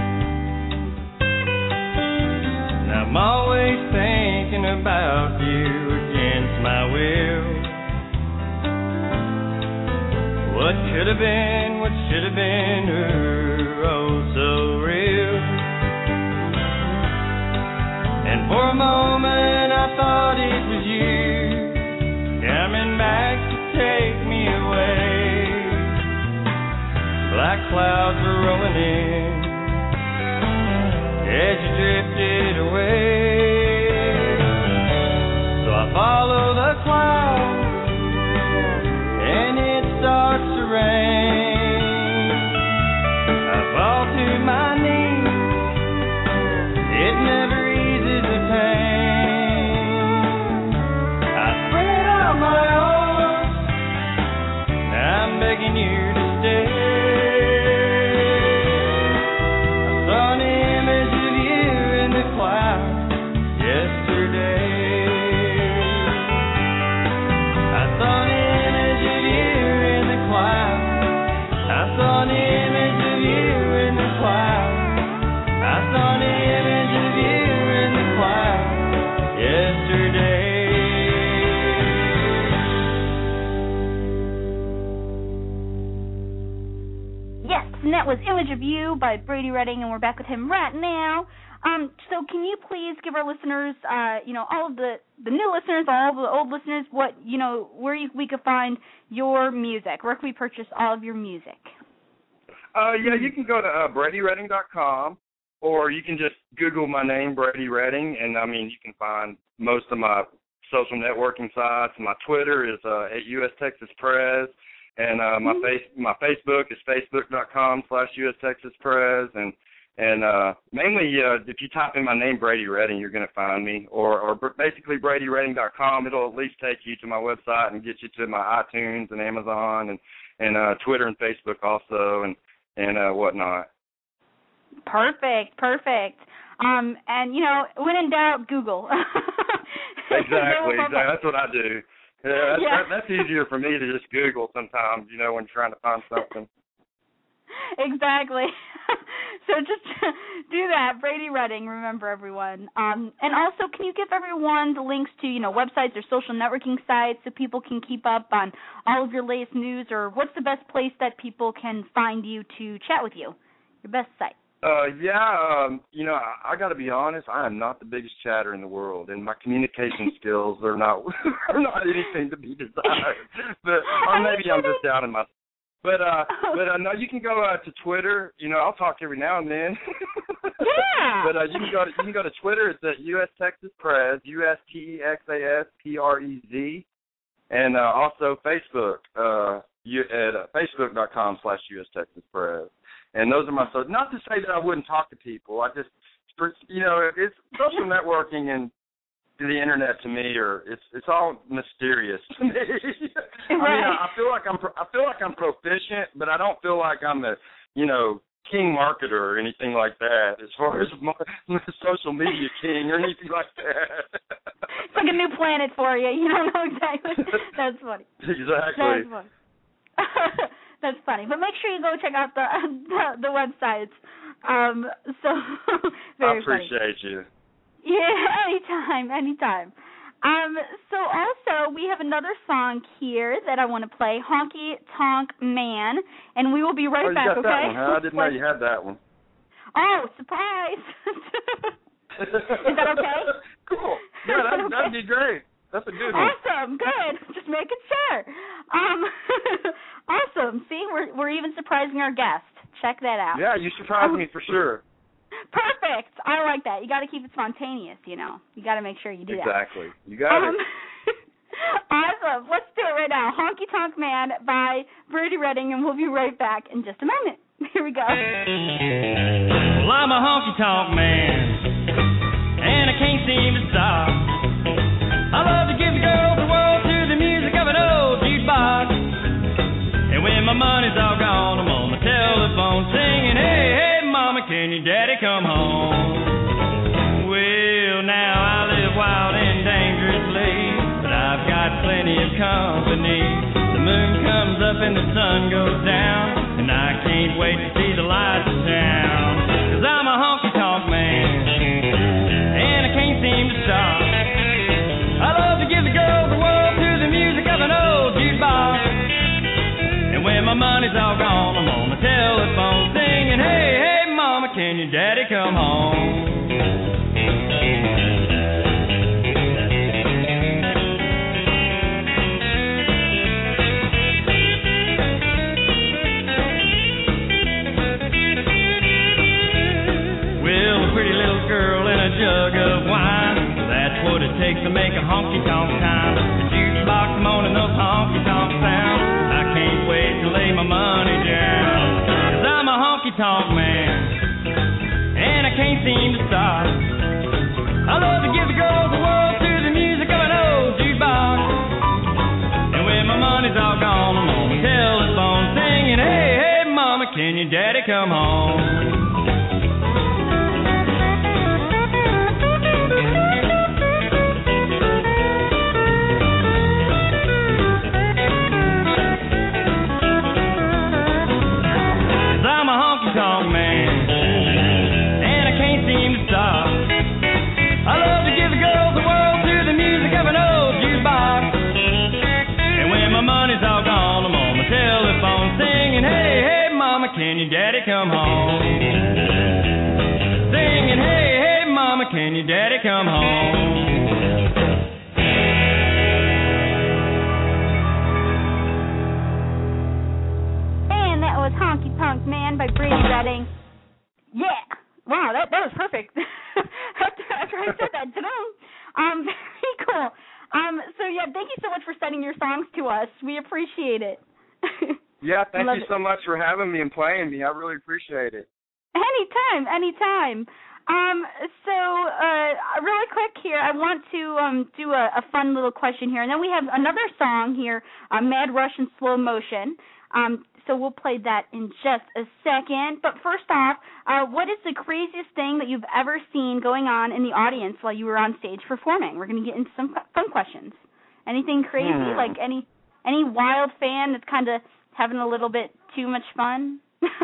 And I'm always thinking about you against my will. What could have been, what should have been, oh, so real. And for a moment I thought it was you coming back to take me away. Black clouds clouds were rolling in as you drifted away. So I follow the clouds and it starts to rain. I fall to my knees, it never eases the pain. I spread out my arms, I'm begging you to stay. I saw an image of you in the clouds yesterday. I saw an image of you in the clouds. I saw an image of you in the clouds. I saw an image of you in the clouds yesterday. Yes, and that was Image of You by Brady Redding, and we're back with him right now. Um, so can you please give our listeners, uh, you know, all of the, the new listeners, all of the old listeners, what, you know, where you, we could find your music, where can we purchase all of your music? Uh, yeah, you can go to uh, Brady Redding dot com, or you can just Google my name, Brady Redding, and, I mean, you can find most of my social networking sites. My Twitter is uh, at U S Texas Prez, and uh, my face my Facebook is facebook dot com slash U S Texas Prez, and and uh, mainly uh, if you type in my name, Brady Redding, you're going to find me, or or basically Brady Redding dot com. It'll at least take you to my website and get you to my iTunes and Amazon and and uh, Twitter and Facebook also, and and uh, whatnot. Perfect, perfect. Um, and, you know, when in doubt, Google. Exactly, exactly. That's what I do. Yeah, that's, Yeah. That, that's easier for me to just Google sometimes, you know, when trying to find something. Exactly. So just do that. Brady Redding, remember, everyone. Um, and also, can you give everyone the links to, you know, websites or social networking sites so people can keep up on all of your latest news, or what's the best place that people can find you to chat with you? Your best site. Uh, yeah, um, you know, I, I got to be honest. I am not the biggest chatter in the world, and my communication skills are not are not anything to be desired. But or maybe I'm just down in my. But uh, but uh, no, you can go uh, to Twitter. You know, I'll talk every now and then. Yeah. But uh, you can go to you can go to Twitter. It's at U S Texas Prez, U S T E X A S P R E Z, and uh, also Facebook. Uh, you, at uh, facebook dot com slash U S Texas Prez. And those are my so not to say that I wouldn't talk to people. I just, you know, it's social networking and the internet to me, or it's it's all mysterious to me. I mean, I, I feel like I'm I feel like I'm proficient, but I don't feel like I'm a, you know, king marketer or anything like that. As far as social media king or anything like that. It's like a new planet for you. You don't know exactly. That's funny. Exactly. That's funny. That's funny. But make sure you go check out the the, the websites. Um, so very I appreciate funny. you. Yeah, anytime, anytime. Um, so also we have another song here that I want to play, Honky Tonk Man, and we will be right oh, you back. got Okay? That one, huh? I didn't know you had that one. Oh, surprise! Is that okay? Cool. Yeah, that, okay? that'd be great. That's a good one. Awesome. Good. Just making sure. Um, awesome. See, we're we're even surprising our guest. Check that out. Yeah, you surprised um, me for sure. Perfect. I like that. You got to keep it spontaneous, you know. You got to make sure you do exactly. that. Exactly. You got um, it. Awesome. Let's do it right now. Honky Tonk Man by Brady Redding, and we'll be right back in just a moment. Here we go. Well, I'm a honky tonk man, and I can't seem to stop. I love to give the girls the world to the music of an old jukebox. And when my money's all gone, I'm on the telephone singing, hey, hey, mama, can your daddy come home? Well, now I live wild and dangerously, but I've got plenty of company. The moon comes up and the sun goes down, and I can't wait to see the lights of town. 'Cause I'm a honky tonk man, and I can't seem to stop. I love to give the girls the world to the music of an old jukebox. And when my money's all gone, I'm on the telephone singing, hey, hey, mama, can your daddy come home? honky-tonk man, and I can't seem to stop. I love to give the girls the world to the music of an old jukebox. And when my money's all gone, I'm on the telephone singing, hey, hey, mama, can your daddy come home? Can your daddy come home? Singing, hey, hey, mama, can your daddy come home? And that was Honky Tonk Man by Brady Redding. Yeah. Wow, that that was perfect. After I said that, um, very cool. Um, so yeah, thank you so much for sending your songs to us. We appreciate it. Yeah, thank Love you it. so much for having me and playing me. I really appreciate it. Anytime, anytime. Um, so, uh, really quick here, I want to um, do a, a fun little question here. And then we have another song here, uh, Mad Rush in Slow Motion. Um, so we'll play that in just a second. But first off, uh, what is the craziest thing that you've ever seen going on in the audience while you were on stage performing? We're going to get into some fun questions. Anything crazy, hmm. like any any wild fan that's kind of having a little bit too much fun?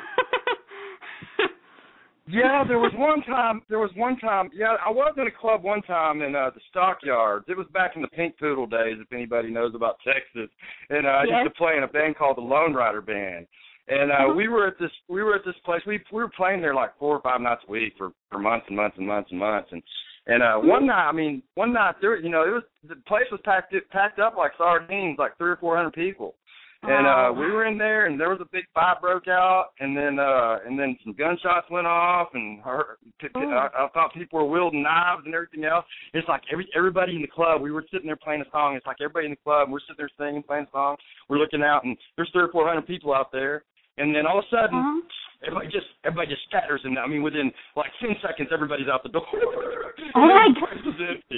Yeah, there was one time, there was one time, yeah, I was in a club one time in uh, the Stockyards. It was back in the Pink Poodle days, if anybody knows about Texas. And uh, I yes. used to play in a band called the Lone Rider Band. And uh, we were at this, we were at this place. We we were playing there like four or five nights a week for, for months and months and months and months. And and uh, one night, I mean, one night there, you know, it was the place was packed packed up like sardines, like three or four hundred people. And uh, we were in there, and there was a big fight broke out, and then uh, and then some gunshots went off, and her, I, I thought people were wielding knives and everything else. It's like every everybody in the club. We were sitting there playing a song. It's like everybody in the club. We're sitting there singing, playing a song. We're looking out, and there's three or four hundred people out there, and then all of a sudden, uh-huh. everybody just everybody just scatters, and I mean, within like ten seconds, everybody's out the door. Oh my God! The place was empty.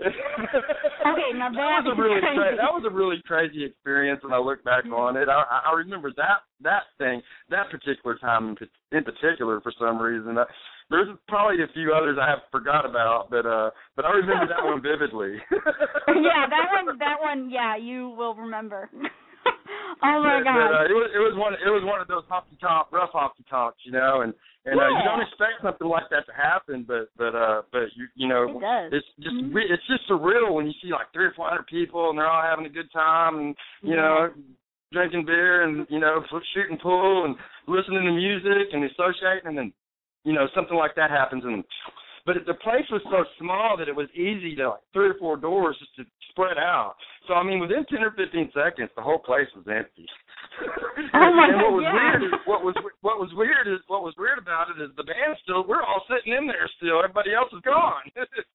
Okay, now that, that was a really crazy. that was a really crazy experience when I look back on it. I, I remember that that thing, that particular time in, in particular for some reason. I, there's probably a few others I have forgot about, but uh, but I remember that one vividly. Yeah, that one, that one, yeah, you will remember. Oh my but, God! But, uh, it was it was one it was one of those honky tonk rough honky tonks, you know, and and yeah. uh, you don't expect something like that to happen, but but uh but you you know it does. it's just mm-hmm. re- it's just surreal when you see like three or four hundred people and they're all having a good time and you yeah. know drinking beer and you know shooting pool and listening to music and associating, and then you know something like that happens and. But the place was so small that it was easy to, like, three or four doors just to spread out. So, I mean, within ten or fifteen seconds, the whole place was empty. Oh my and what God, was yeah. weird is what was what was weird is what was weird about it is the band still we're all sitting in there still. Everybody else is gone.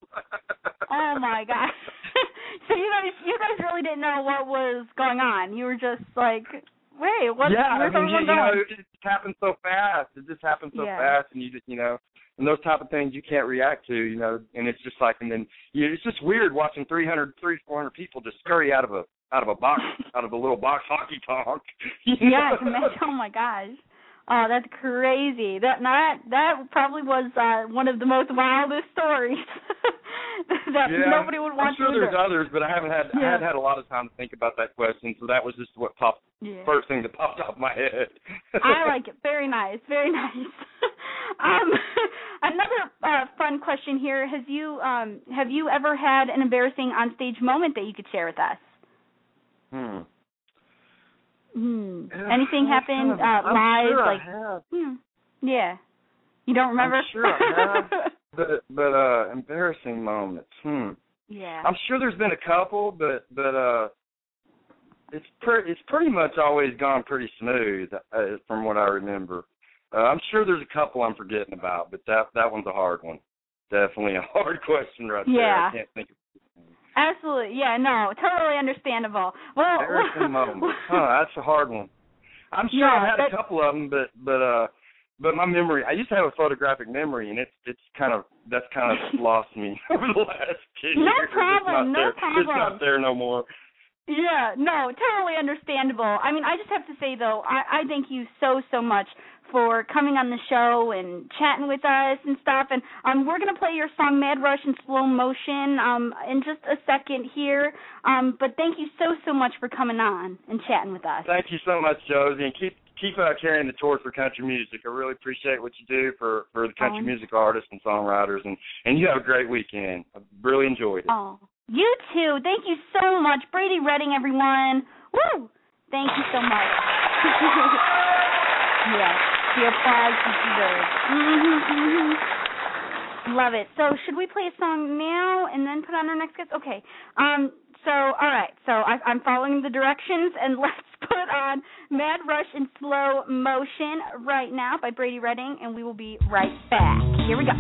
Oh my God. So you guys you guys really didn't know what was going on. You were just like, wait, what? Yeah, I mean, you, you know, going? it just happened so fast. It just happened so yeah. fast, and you just, you know. And those type of things you can't react to, you know, and it's just like, and then you know, it's just weird watching three hundred, three, four hundred people just scurry out of a out of a box, out of a little box honky tonk. Yeah, oh my gosh, oh that's crazy. That that that probably was uh, one of the most wildest stories that yeah, nobody would want I'm sure to there's either. others, but I haven't had yeah. I hadn't had a lot of time to think about that question, so that was just what popped yeah. first thing that popped off my head. I like it. Very nice. Very nice. um, another uh, fun question here: Has you um, have you ever had an embarrassing onstage moment that you could share with us? Hmm. Hmm. Anything happened uh, I'm live? Sure like, I have. Hmm. Yeah. You don't remember? I'm sure I have. but but uh, embarrassing moments. Hmm. Yeah. I'm sure there's been a couple, but but uh, it's pretty it's pretty much always gone pretty smooth uh, from what I remember. Uh, I'm sure there's a couple I'm forgetting about, but that that one's a hard one. Definitely a hard question right yeah. there. I can't think of it. Absolutely. Yeah, no, totally understandable. Well, embarrassing moment. Huh, that's a hard one. I'm sure yeah, I've had that, a couple of them, but but uh, but my memory, I used to have a photographic memory, and it's it's kind of that's kind of lost me over the last ten no years. Problem, no there. problem. It's not there no more. Yeah, no, totally understandable. I mean, I just have to say, though, I, I thank you so, so much for coming on the show and chatting with us and stuff. And um, we're going to play your song Mad Rush in slow motion um, in just a second here. Um, but thank you so, so much for coming on and chatting with us. Thank you so much, Josie, and keep keep uh, carrying the torch for country music. I really appreciate what you do for, for the country oh. music artists and songwriters. And, and you have a great weekend. I really enjoyed it. Oh. You too. Thank you so much. Brady Redding, everyone. Woo! Thank you so much. Yes, the applause you deserve. Mm-hmm, mm-hmm. Love it. So should we play a song now and then put on our next guest? Okay. Um. So, all right. So I, I'm following the directions, and let's put on Mad Rush in slow motion right now by Brady Redding, and we will be right back. Here we go.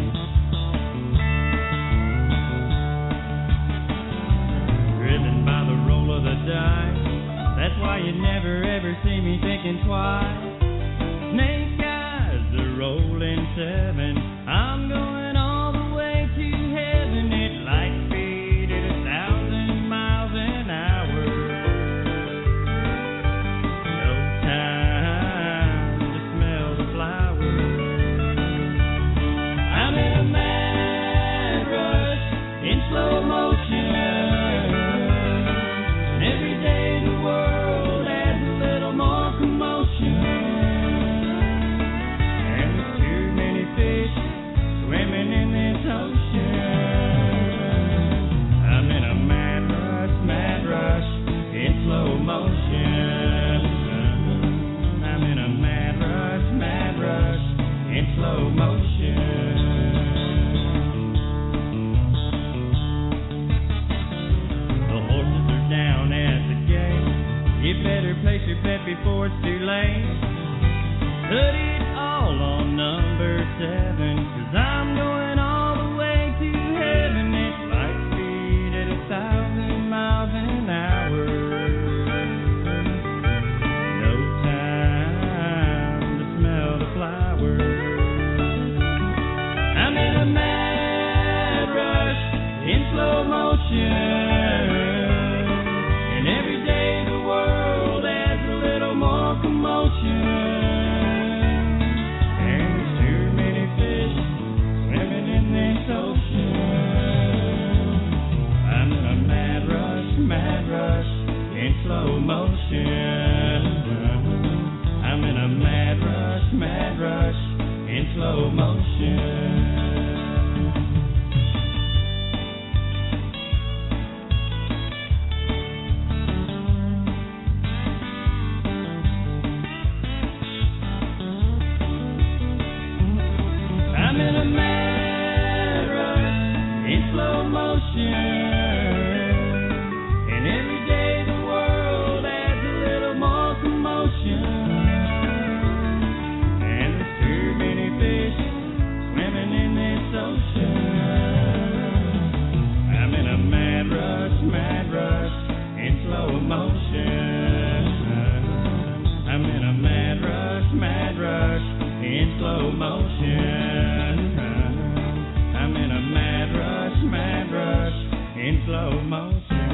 Driven by the roll of the dice, that's why you never ever see me thinking twice. Snake eyes, the rolling seven, I'm going all the way to heaven at light speed at a thousand miles an hour. No time to smell the flowers. I'm in a mad rush in slow motion. Slow motion. The horses are down at the gate. You better place your bet before it's too late. Put it all on number seven, 'cause I'm going all the way to heaven at light speed at a thousand miles an hour. No time to smell the flowers. I'm in a mad rush in slow motion, and every day the world adds a little more commotion, and there's too many fish swimming in this ocean. I'm in a mad rush, mad rush in slow motion. I'm in a mad rush, mad rush in slow motion. I'm in a mad rush in slow motion, and every day the world adds a little more commotion, and there's too many fish swimming in this ocean. I'm in a mad rush, mad rush in slow motion. I'm in a mad rush, mad rush in slow motion. I'm in a mad rush, mad rush in slow motion.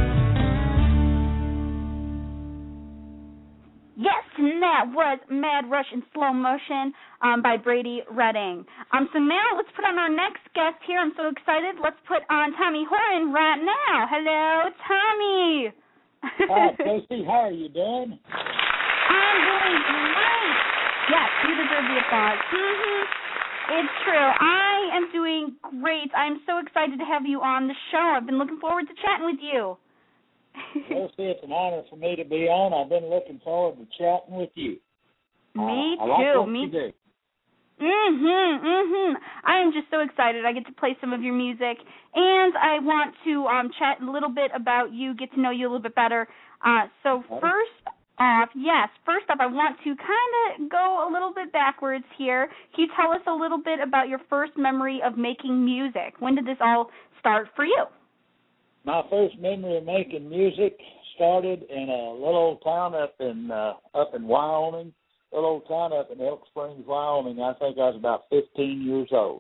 Yes, and that was Mad Rush in Slow Motion um, by Brady Redding. Um, so now let's put on our next guest here. I'm so excited. Let's put on Tommy Horan right now. Hello, Tommy. Hi, Casey. How are you doing? I'm doing great. Yes, you deserve the applause. Mm-hmm. It's true. I am doing great. I'm so excited to have you on the show. I've been looking forward to chatting with you. Well, see, it's an honor for me to be on. I've been looking forward to chatting with you. Me uh, I too. like what Me you do. Mhm, mhm. I am just so excited. I get to play some of your music, and I want to um, chat a little bit about you, get to know you a little bit better. Uh, so okay. first off, yes, first off, I want to kind of go a little bit backwards here. Can you tell us a little bit about your first memory of making music? When did this all start for you? My first memory of making music started in a little old town up in uh, up in Wyoming. little old town up in Elk Springs, Wyoming. I think I was about fifteen years old.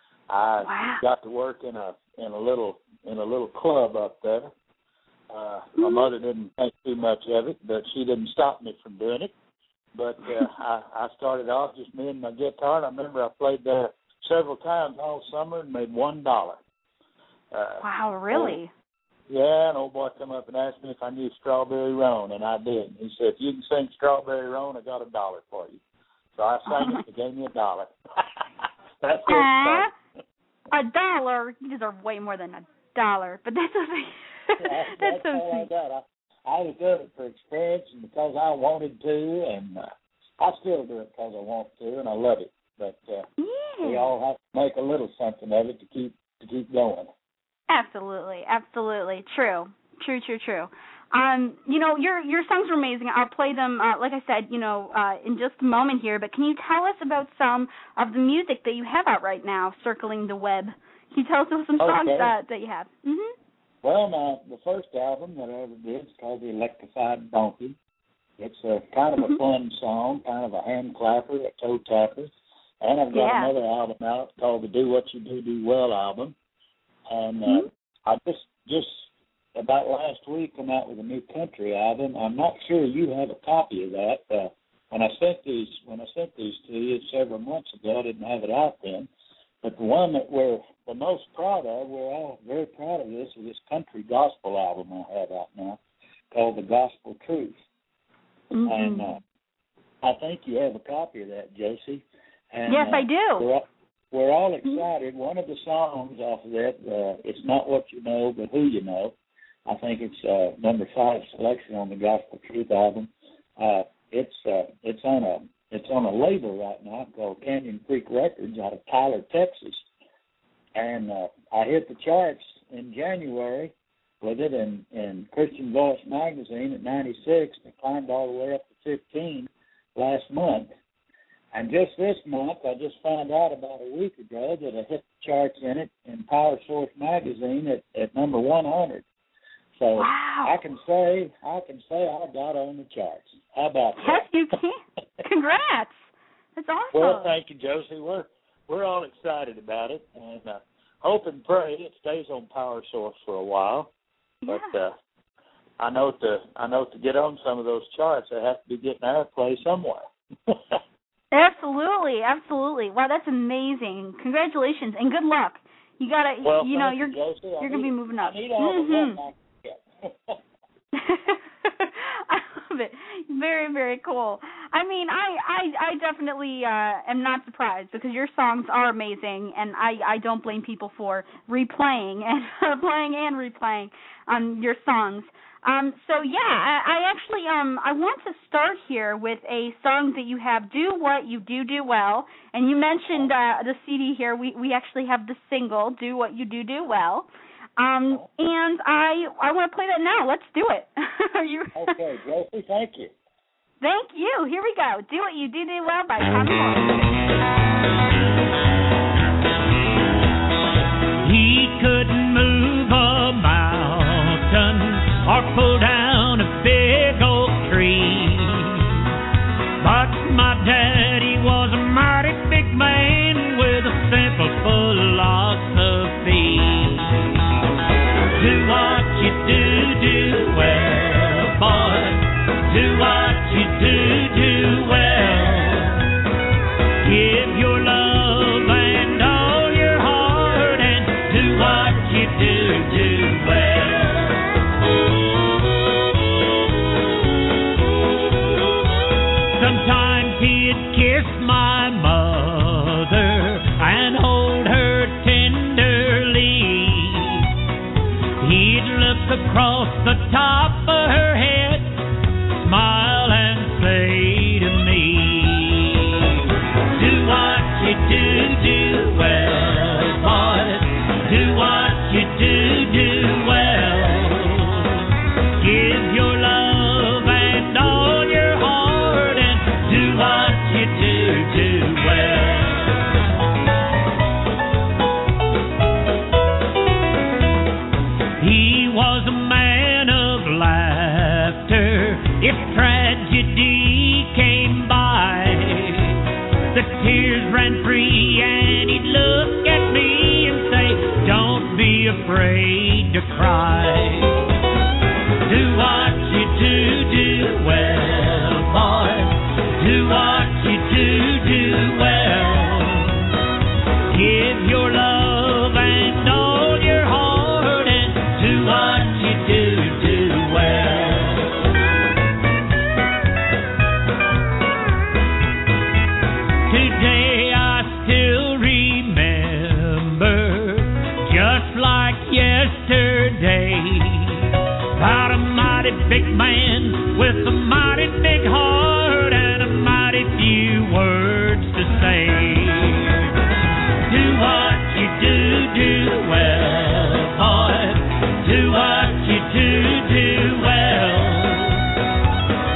I wow. got to work in a in a little in a little club up there. Uh, mm-hmm. My mother didn't think too much of it, but she didn't stop me from doing it. But uh, I, I started off just me and my guitar, and I remember I played there several times all summer and made one dollar. Uh, wow, really? So, yeah, an old boy come up and asked me if I knew Strawberry Roan, and I did. He said, if you can sing Strawberry Roan, I got a dollar for you. So I sang it, and he gave me a dollar. That's Aww, a dollar? You deserve way more than a dollar, but that's okay. Yeah, that's, that's so all sweet. I got. I, I was doing it for experience and because I wanted to, and uh, I still do it because I want to, and I love it. But uh, yeah. we all have to make a little something of it to keep to keep going. Absolutely, absolutely, true, true, true, true. Um, you know, your your songs are amazing. I'll play them, uh, like I said, you know, uh, in just a moment here. But can you tell us about some of the music that you have out right now, circling the web? Can you tell us about some songs okay. that that you have? Mm-hmm. Well, my the first album that I ever did is called The Electrified Donkey. It's a kind of mm-hmm. a fun song, kind of a hand clapper, a toe tapper. And I've got yeah. another album out called the Do What You Do Do Well album. And uh, mm-hmm. I just just about last week come out with a new country album. I'm not sure you have a copy of that. Uh, when I sent these when I sent these to you several months ago, I didn't have it out then. But the one that we're the most proud of, we're all very proud of this, is this country gospel album I have out now called The Gospel Truth. Mm-hmm. And uh, I think you have a copy of that, Josie. And, yes, uh, I do. We're, we're all excited. Mm-hmm. One of the songs off of that, uh, It's Not What You Know, But Who You Know. I think it's uh, number five selection on the Gospel Truth album. Uh, it's uh, it's on a It's on a label right now called Canyon Creek Records out of Tyler, Texas. And uh, I hit the charts in January with it in, in Christian Voice magazine at ninety-six. It climbed all the way up to fifteen last month. And just this month, I just found out about a week ago that I hit the charts in it in Power Source magazine at, at number one hundred. So wow. I can say I can say I got on the charts. How about that? Yes, you can. Congrats. That's awesome. Well, thank you, Josie. We're we're all excited about it, and uh, hope and pray it stays on Power Source for a while. Yeah. But uh, I know to I know to get on some of those charts, I have to be getting airplay somewhere. Absolutely, absolutely. Wow, that's amazing. Congratulations and good luck. You gotta, well, you know, you're you, Josie. you're I gonna need, be moving up. I need all mm-hmm. the help I can get. I love it. Very, very cool. I mean, I, I, I definitely uh, am not surprised because your songs are amazing, and I, I don't blame people for replaying and uh, playing and replaying um, your songs. Um, so yeah, I, I actually um I want to start here with a song that you have, "Do What You Do Do Well," and you mentioned uh, the C D here. We we actually have the single, "Do What You Do Do Well." Um, and I I want to play that now. Let's do it. Are you okay, Josie, thank you. Thank you. Here we go. "Do What You Do Do Well" by Tommy Morrison. He couldn't move a mountain or pull down a big oak tree, but my daddy was a mighty big man with a simple philosophy. Do what you do, do well, boy. Do what you do, do well. Give your love and all your heart and do what you do, do well. Sometimes he'd kiss my mother and hold her tenderly. He'd look across the top of her head, smile and say to me, do what you do, do well, boy. Do what you do, do well. Give your love and all your heart and do what you do, do well.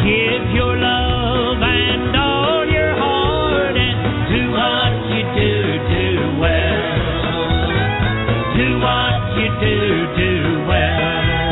Give your love and all your heart and do what you do, do well. Do what you do, do well.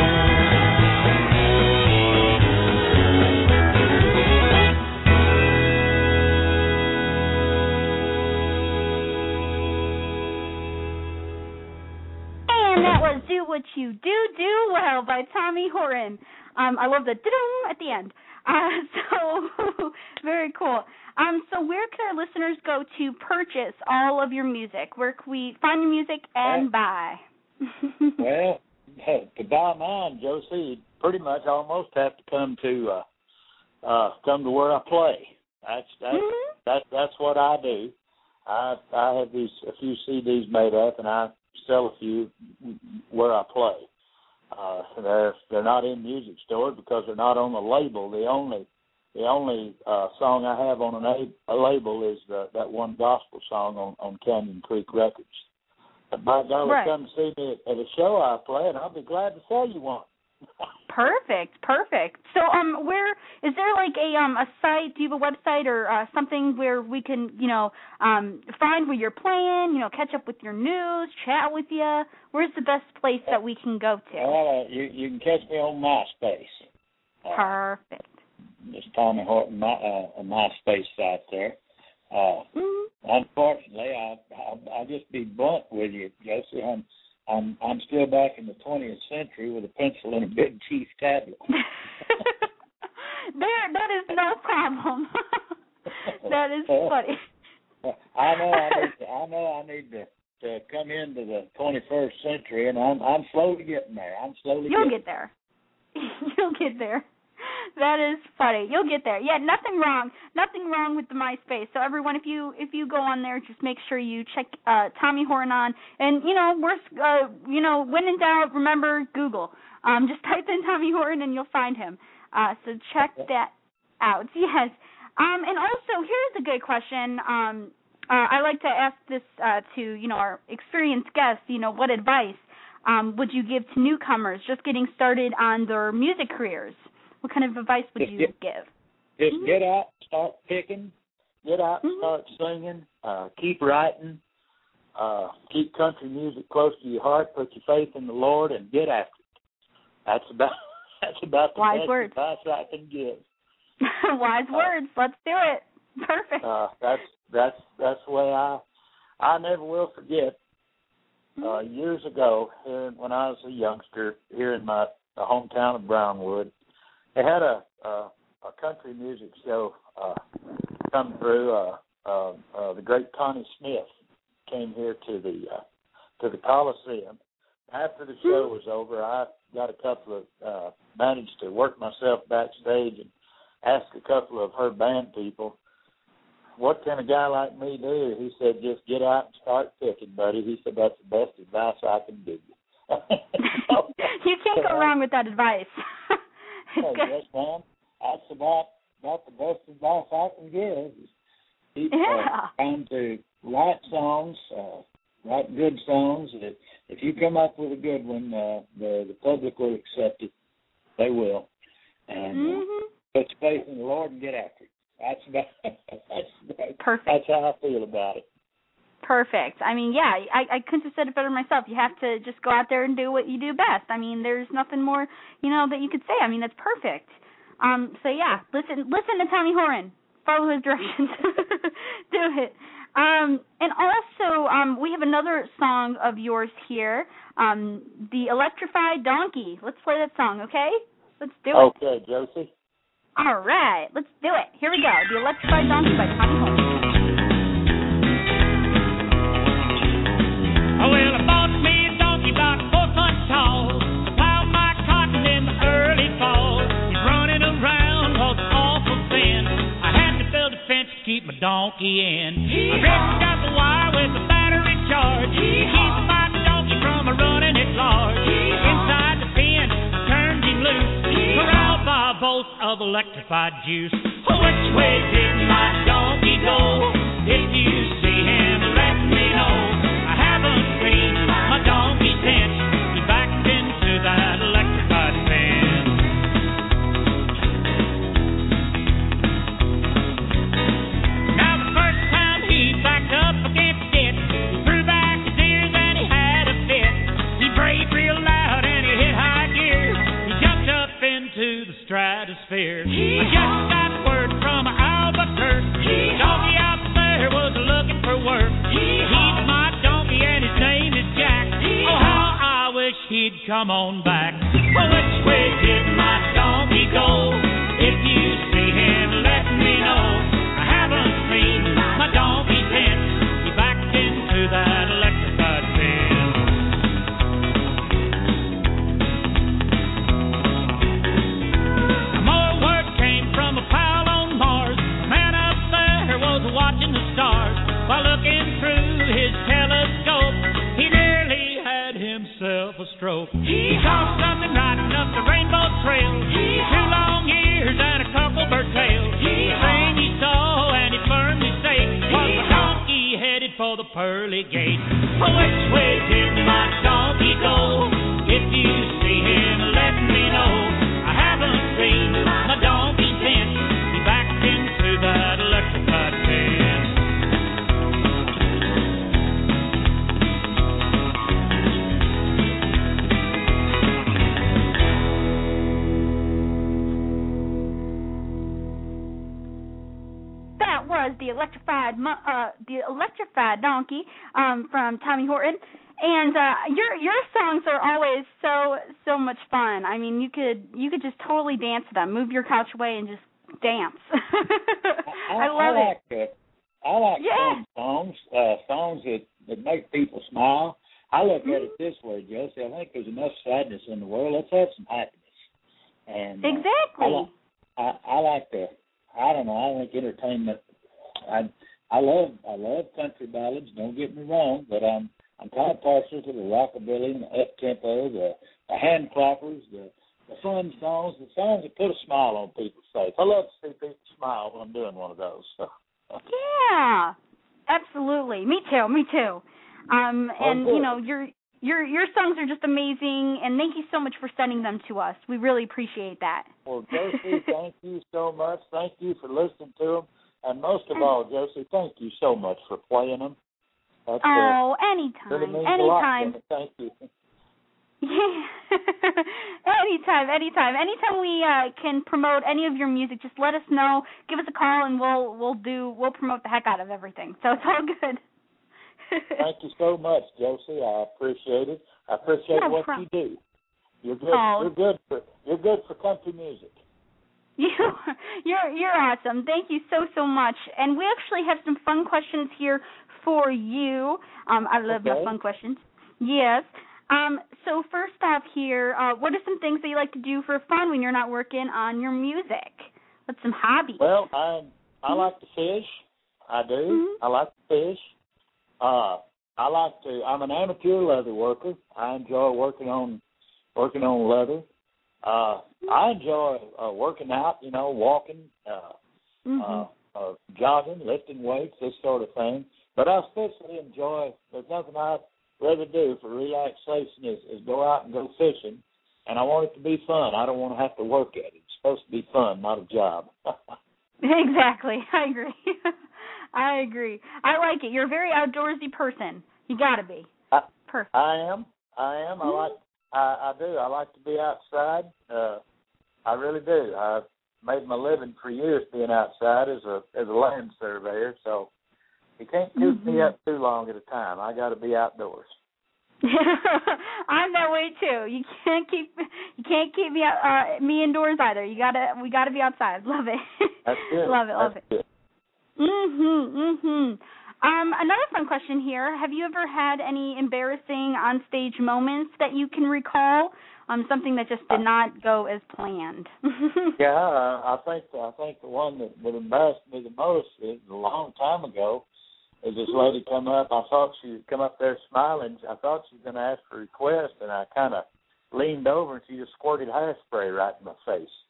And that was Do What You Do, Do Well by Tommy Horton. Um, I love the da-dum at the end. Uh, so, very cool. Um, so where can our listeners go to purchase all of your music? Where can we find your music and buy? Well, to buy mine, Josie, you pretty much almost have to come to uh, uh, come to where I play. That's that's mm-hmm. that, that's what I do. I I have these a few C Ds made up, and I sell a few where I play. Uh, they're they're not in music stores because they're not on the label. The only the only uh, song I have on an a, a label is the, that one gospel song on, on Canyon Creek Records. But by golly, right. Come see me at a show I play, and I'll be glad to sell you one. Perfect, perfect. So, um, where is there like a um a site? Do you have a website or uh, something where we can, you know, um, find where you're playing? You know, catch up with your news, chat with you. Where's the best place that we can go to? Well, uh, you you can catch me on MySpace. Uh, Perfect. It's Tommy Horton, my uh, a MySpace site there. Uh, mm-hmm. Unfortunately, I, I I'll just be blunt with you, Josie. I'm I'm I'm still back in the twentieth century with a pencil and a big chief tablet. There, that is no problem. That is funny. I know I need to, I know I need to, to come into the twenty-first century, and I'm I'm slowly getting there. I'm slowly. You'll getting get there. You'll get there. That is funny. You'll get there. Yeah, nothing wrong. Nothing wrong with the MySpace. So everyone, if you if you go on there, just make sure you check uh, Tommy Horton on. And you know, worst, uh, you know, when in doubt, remember Google. Um, just type in Tommy Horton and you'll find him. Uh, so check that out. Yes. Um, and also, here's a good question. Um, uh, I like to ask this uh, to you know our experienced guests. You know, what advice um, would you give to newcomers just getting started on their music careers? What kind of advice would just you get, give? Just mm-hmm. get out, start picking, get out, and mm-hmm. start singing, uh, keep writing, uh, keep country music close to your heart, put your faith in the Lord, and get after it. That's about that's about the Wise best words. advice I can give. Wise uh, words. Let's do it. Perfect. Uh, that's that's that's the way I I never will forget. Mm-hmm. Uh, years ago, here when I was a youngster, here in my, my hometown of Brownwood. They had a, a a country music show uh, come through. Uh, uh, uh, the great Connie Smith came here to the uh, to the Coliseum. After the show was over, I got a couple of uh, managed to work myself backstage and ask a couple of her band people, "What can a guy like me do?" He said, "Just get out and start picking, buddy." He said, "That's the best advice I can give you." You can't go wrong with that advice. Oh, yes, ma'am. That's about about the best advice I can give. Is keep yeah. uh, trying to write songs, uh, write good songs. If, if you come up with a good one, uh, the the public will accept it. They will. And mm-hmm. uh, put your faith in the Lord and get after it. That's about that's about, Perfect. That's how I feel about it. Perfect. I mean, yeah, I, I couldn't have said it better myself. You have to just go out there and do what you do best. I mean, there's nothing more, you know, that you could say. I mean, that's perfect. Um, so yeah, listen, listen to Tommy Horton. Follow his directions. Do it. Um, and also, um, we have another song of yours here, um, the Electrified Donkey. Let's play that song, okay? Let's do it. Okay, Josie. All right, let's do it. Here we go. The Electrified Donkey by Tommy Horton. Oh, well, I bought me a donkey about four foot tall to plow my cotton in the early fall. He's running around cause it's awful thin. I had to build a fence to keep my donkey in. I ripped out the wire with the battery charge to keep my donkey from running at large. Inside the pen, I turned him loose, corralled by a bolt of electrified juice. Which way did my donkey go? If you see him, let me know. My donkey's pinch, he backed into that electrified fence. fear. I just got word from Albuquerque. The donkey out there was looking for work. He's my donkey and his name is Jack. Oh, how I wish he'd come on back. Oh, which way did my donkey go? If you see him, let me know. I haven't seen my donkey since he backed into that electrified fence. More word came from a pal on Mars. A man up there was watching the stars while looking through his telescope. He nearly had himself a stroke. He saw something riding up the rainbow trail. Two long ears and a couple bird tails. The thing he saw and he firmly said was a donkey headed for the pearly gate. Oh, which way did my donkey go? If you see him, let me know. I haven't seen my donkey since he backed into that electrified fence. That was the electrified, mo- uh, the electrified donkey um, from Tommy Horton, and uh, your your songs are always so so much fun. I mean, you could you could just totally dance to them. Move your couch away and just dance. I, I love I like it. Uh, I like Yeah. fun songs, uh, songs that, that make people smile. I look Mm-hmm. at it this way, Josie. I think there's enough sadness in the world. Let's have some happiness. And uh, Exactly. I, like, I, I like the. I don't know. I think entertainment. I I love I love country ballads. Don't get me wrong, but I'm I'm kind of partial to the rockabilly and the up tempo, the, the hand clappers, the the fun songs, the songs that put a smile on people's face. I love to see people smile when I'm doing one of those. Yeah, absolutely. Me too. Me too. Um, and good. you know, your your your songs are just amazing, and thank you so much for sending them to us. We really appreciate that. Well, Josie, thank you so much. Thank you for listening to them, and most of all, Josie, thank you so much for playing them. That's, Oh, uh, anytime, really means a lot to anytime. me. Thank you. Yeah, anytime, anytime, anytime we uh, can promote any of your music, just let us know. Give us a call, and we'll we'll do we'll promote the heck out of everything. So it's all good. Thank you so much, Josie. I appreciate it. I appreciate No what problem. you do. You're good. Oh. You're good for you're good for country music. You, you're you're awesome. Thank you so so much. And we actually have some fun questions here for you. Um, I love my Okay. fun questions. Yes. Um, so first off here, uh, what are some things that you like to do for fun when you're not working on your music? What's some hobbies? Well, I I Mhm. like to fish. I do. Mhm. I like to fish. Uh, I like to. I'm an amateur leather worker. I enjoy working on working on leather. Uh, I enjoy uh, working out. You know, walking, uh, Mhm. uh, uh, jogging, lifting weights, this sort of thing. But I especially enjoy. There's nothing I'd rather do for relaxation is, is go out and go fishing, and I want it to be fun. I don't want to have to work at it. It's supposed to be fun, not a job. Exactly. I agree. I agree. I like it. You're a very outdoorsy person. You got to be. I, Perfect. I am. I am. I like. I, I do. I like to be outside. Uh, I really do. I've made my living for years being outside as a as a land surveyor. So you can't keep Mm-hmm. me up too long at a time. I got to be outdoors. I'm that way too. You can't keep you can't keep me out, uh, me indoors either. You gotta we gotta be outside. Love it. That's good. Love it. Love That's it. good. Mhm. Mhm. Um, another fun question here. Have you ever had any embarrassing onstage moments that you can recall? Um, something that just did not go as planned. Yeah, I, I think I think the one that would embarrass me the most is a long time ago. Is this lady come up? I thought she would come up there smiling. I thought she was going to ask for a request, and I kind of leaned over and she just squirted hairspray right in my face.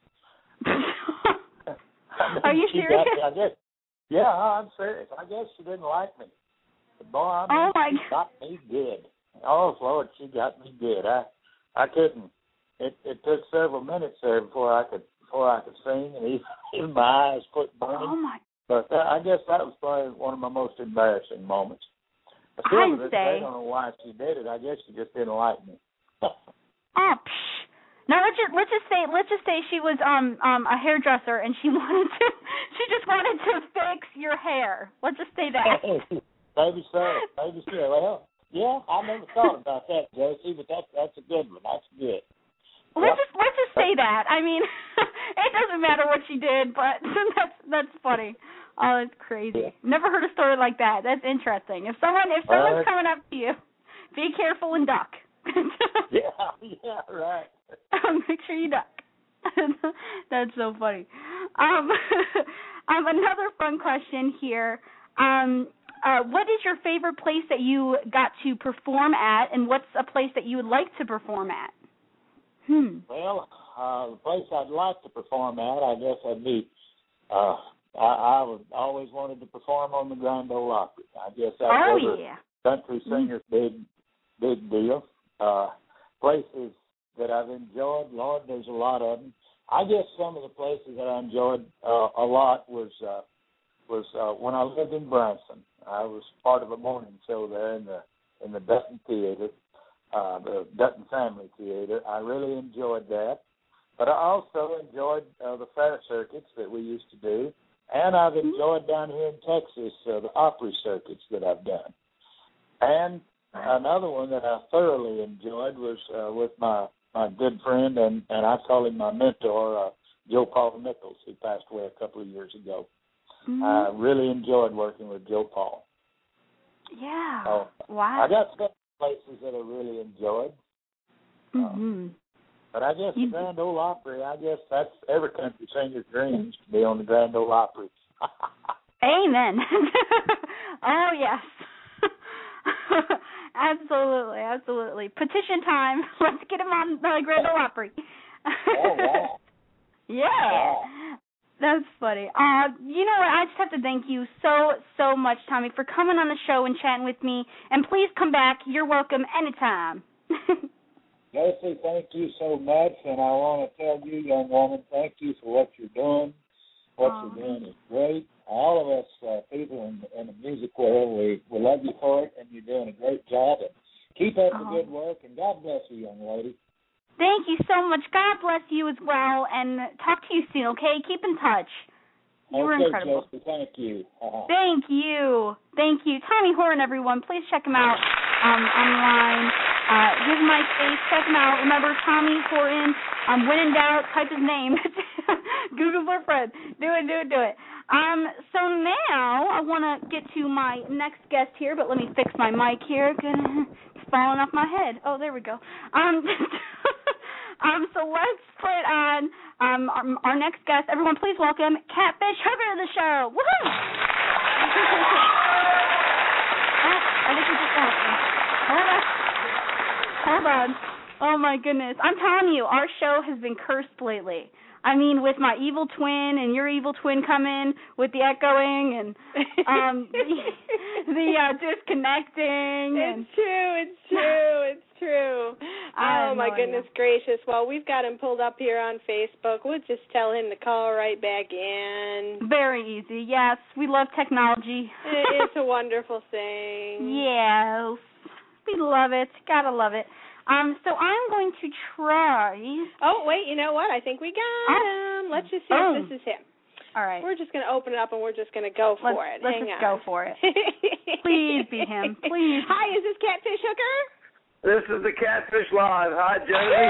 Are you she serious? Got me, I guess. Yeah, I'm serious. I guess she didn't like me. But boy, I mean, Oh, my she got me good. Oh Lord, she got me good. I I couldn't. It it took several minutes there before I could before I could sing, and even, even my eyes quit burning. Oh my! But that, I guess that was probably one of my most embarrassing moments. But still, I'd to this say- day, I don't know why she did it. I guess she just didn't like me. Oh, psh. Now let's just let's just say let's just say she was um um a hairdresser and she wanted to she just wanted to fix your hair. Let's just say that. Maybe so. Maybe so. Well, yeah, I never thought about that, Josie, but that's that's a good one. That's good. Let's Yep. just let's just say that. I mean, it doesn't matter what she did, but that's that's funny. Oh, that's crazy. Yeah. Never heard a story like that. That's interesting. If someone if someone's Uh, coming up to you, be careful and duck. Yeah, yeah, right. Make sure you duck. That's so funny. Um, um, another fun question here. Um, uh, what is your favorite place that you got to perform at, and what's a place that you would like to perform at? Hmm. Well, uh, the place I'd like to perform at, I guess I'd be, uh, I, I would always wanted to perform on the Grand Ole Opry. I guess that's Oh, another yeah. country singer's big, big deal. Uh, places that I've enjoyed, Lord, there's a lot of them. I guess some of the places that I enjoyed uh, a lot was uh, was uh, when I lived in Branson. I was part of a morning show there in the in the Dutton Theater, uh, the Dutton Family Theater. I really enjoyed that. But I also enjoyed uh, the fair circuits that we used to do, and I've enjoyed down here in Texas uh, the Opry circuits that I've done. And another one that I thoroughly enjoyed was uh, with my, my good friend, and, and I call him my mentor, uh, Joe Paul Nichols, who passed away a couple of years ago. Mm-hmm. I really enjoyed working with Joe Paul. Yeah. So Wow. I got some places that I really enjoyed. Mm-hmm. But I guess You- the Grand Ole Opry, I guess that's every country singer's dreams to be on the Grand Ole Opry. Amen. Oh, yes. Absolutely, absolutely. Petition time. Let's get him on the Grand Ole Opry. Oh, wow. Yeah. Wow. That's funny. Uh, you know what? I just have to thank you so, so much, Tommy, for coming on the show and chatting with me. And please come back. You're welcome anytime. Josie, thank you so much, and I want to tell you, young woman, thank you for what you're doing. What Oh. you're doing is great. All of us uh, people in, in the music world, we, we love you for it, and you're doing a great job. And keep up Oh. the good work, and God bless you, young lady. Thank you so much. God bless you as well. And talk to you soon, okay? Keep in touch. You were okay, incredible. Josie, thank you. Uh-huh. Thank you. Thank you. Tommy Horn, everyone. Please check him out um, online. Uh, his MySpace. Check him out. Remember, Tommy Horton. Um, when in doubt, type his name. Google for friend. Do it, do it, do it. Um, so now I want to get to my next guest here, but let me fix my mic here. It's falling off my head. Oh, there we go. Um, um, so let's put on um, our, our next guest. Everyone, please welcome Catfish Hooker to the show. Woohoo! Oh, I think we just lost him. Hold on. Hold on. Oh, my goodness. I'm telling you, our show has been cursed lately. I mean, with my evil twin and your evil twin coming with the echoing and um, the, the uh, disconnecting. And It's true. It's true. It's true. I Oh have my no goodness idea. gracious! Well, we've got him pulled up here on Facebook. We'll just tell him to call right back in. Very easy. Yes, we love technology. It's a wonderful thing. Yes, we love it. Gotta love it. Um, so I'm going to try. Oh wait, you know what? I think we got him. Let's just see Oh. if this is him. All right. We're just going to open it up and we're just going to go for let's, it. Let's Hang just on. go for it. Please be him. Please. Hi, is this Catfish Hooker? This is the Catfish Live. Hi, Woo, Josie.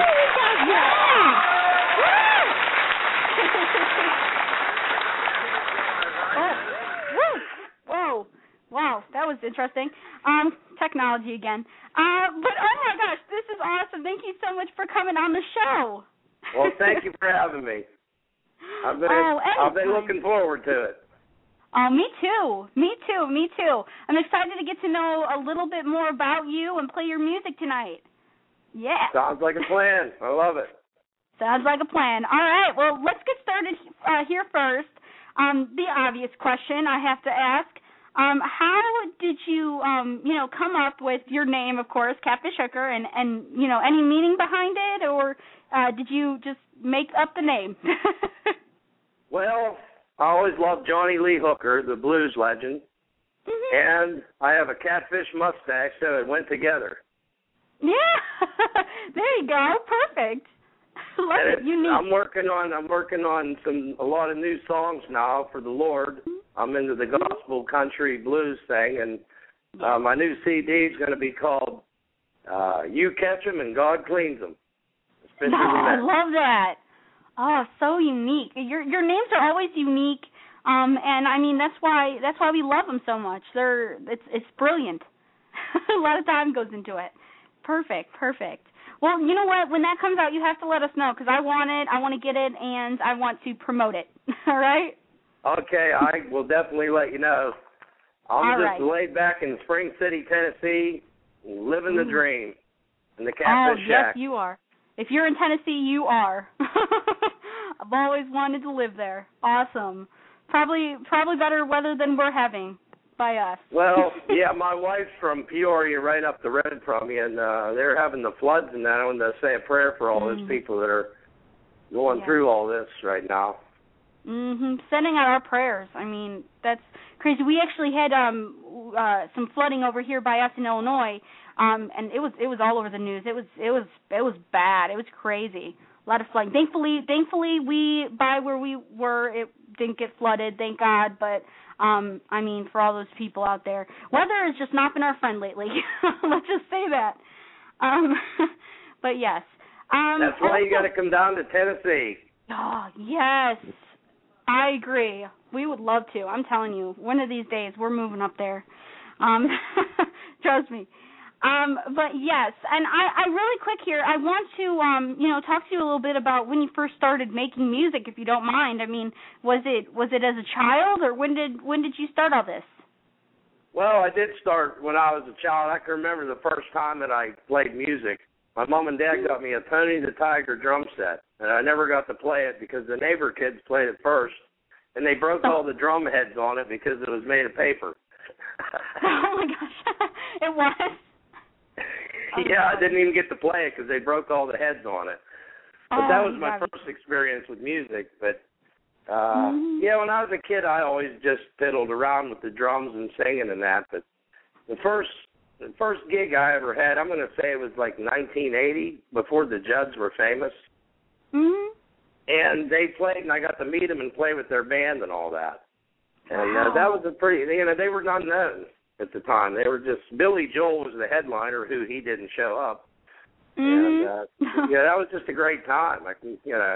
Oh, woo. Whoa. Wow, that was interesting. Um, technology again. Uh, but oh my gosh, this is awesome. Thank you so much for coming on the show. Well, thank you for having me. I've been, Oh, I've been anytime. looking forward to it. Oh, me too. Me too. Me too. I'm excited to get to know a little bit more about you and play your music tonight. Yeah. Sounds like a plan. I love it. Sounds like a plan. All right. Well, let's get started uh, here first. Um, the obvious question I have to ask. Um, how did you, um, you know, come up with your name, of course, Catfish Hooker, and, and you know, any meaning behind it, or uh, did you just make up the name? Well, I always loved Johnny Lee Hooker, the blues legend, Mm-hmm. and I have a catfish mustache, so it went together. Yeah. There you go. Perfect. Love and it. it's, Unique. I'm working on I'm working on some a lot of new songs now for the Lord. I'm into the gospel country blues thing, and uh, my new C D is going to be called uh, "You Catch 'Em and God Cleans 'Em." Oh, I love that. Oh, so unique. Your your names are always unique, um, and I mean that's why that's why we love them so much. They're it's it's brilliant. A lot of time goes into it. Perfect, perfect. Well, you know what? When that comes out, you have to let us know because I want it. I want to get it, and I want to promote it. All right. Okay, I will definitely let you know. I'm All just right. laid back in Spring City, Tennessee, living the Ooh. dream in the Oh, Catfish Shack. yes, you are. If you're in Tennessee, you are. I've always wanted to live there. Awesome. Probably probably better weather than we're having by us. Well, yeah, my wife's from Peoria, right up the road from me, and uh, they're having the floods, and I wanted to say a prayer for all Mm. those people that are going Yeah. through all this right now. Mhm. Sending out our prayers. I mean, that's crazy. We actually had um uh some flooding over here by us in Illinois. Um and it was it was all over the news. It was it was it was bad. It was crazy. A lot of flooding. Thankfully thankfully we by where we were it didn't get flooded, thank God, but um I mean for all those people out there. Weather has just not been our friend lately. Let's just say that. Um but yes. Um That's why you also- got to come down to Tennessee. Oh, yes. I agree. We would love to. I'm telling you, one of these days we're moving up there. Um, trust me. Um, but yes, and I, I really quick here, I want to, um, you know, talk to you a little bit about when you first started making music, if you don't mind. I mean, was it was it as a child, or when did when did you start all this? Well, I did start when I was a child. I can remember the first time that I played music. My mom and dad got me a Tony the Tiger drum set, and I never got to play it because the neighbor kids played it first, and they broke all the drum heads on it because it was made of paper. Oh, my gosh. It was? Yeah, I didn't even get to play it because they broke all the heads on it. But Oh, that was my God. first experience with music. But, uh, Mhm. yeah, when I was a kid, I always just fiddled around with the drums and singing and that. But the first the first gig I ever had, I'm going to say it was like nineteen eighty, before the Judds were famous. Mhm. And they played, and I got to meet them and play with their band and all that. And Wow. uh, that was a pretty, you know, they were not known at the time. They were just, Billy Joel was the headliner, who he didn't show up. Mhm. And, uh, yeah, that was just a great time. Like, you know.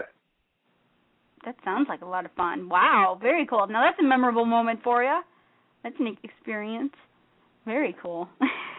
That sounds like a lot of fun. Wow, very cool. Now that's a memorable moment for you. That's an experience. Very cool.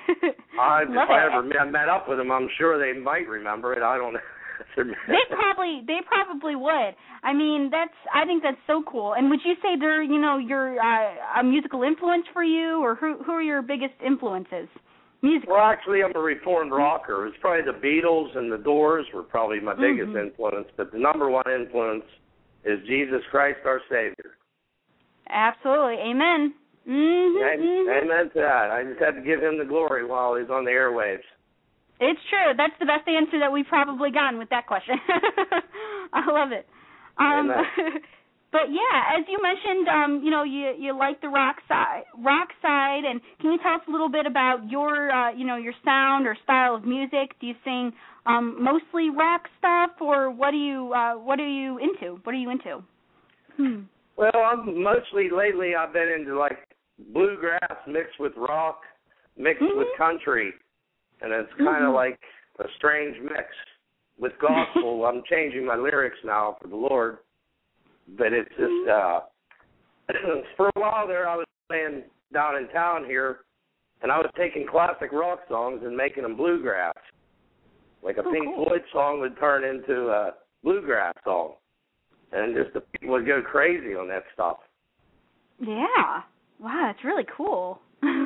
I, if Love I it. ever met, met up with them, I'm sure they might remember it. I don't know. They probably they probably would. I mean, that's I think that's so cool. And would you say they're, you know, your uh, a musical influence for you, or who who are your biggest influences? Music. Well, actually, I'm a reformed rocker. It's probably the Beatles and the Doors were probably my biggest Mhm. influence, but the number one influence is Jesus Christ, our Savior. Absolutely. Amen. Mhm. Amen, mhm. amen to that. I just had to give him the glory while he's on the airwaves. It's true. That's the best answer that we've probably gotten with that question. I love it. Um, but yeah, as you mentioned, um, you know, you you like the rock side, rock side, and can you tell us a little bit about your, uh, you know, your sound or style of music? Do you sing um, mostly rock stuff, or what do you, uh, what are you into? What are you into? Hmm. Well, I'm mostly lately I've been into like bluegrass mixed with rock, mixed Mhm. with country, and it's kind of Mhm. like a strange mix. With gospel, I'm changing my lyrics now for the Lord, but it's just uh, for a while there I was playing down in town here, and I was taking classic rock songs and making them bluegrass. Like a Oh, Pink cool. Floyd song would turn into a bluegrass song, and just the people would go crazy on that stuff. Yeah. Wow, that's really cool.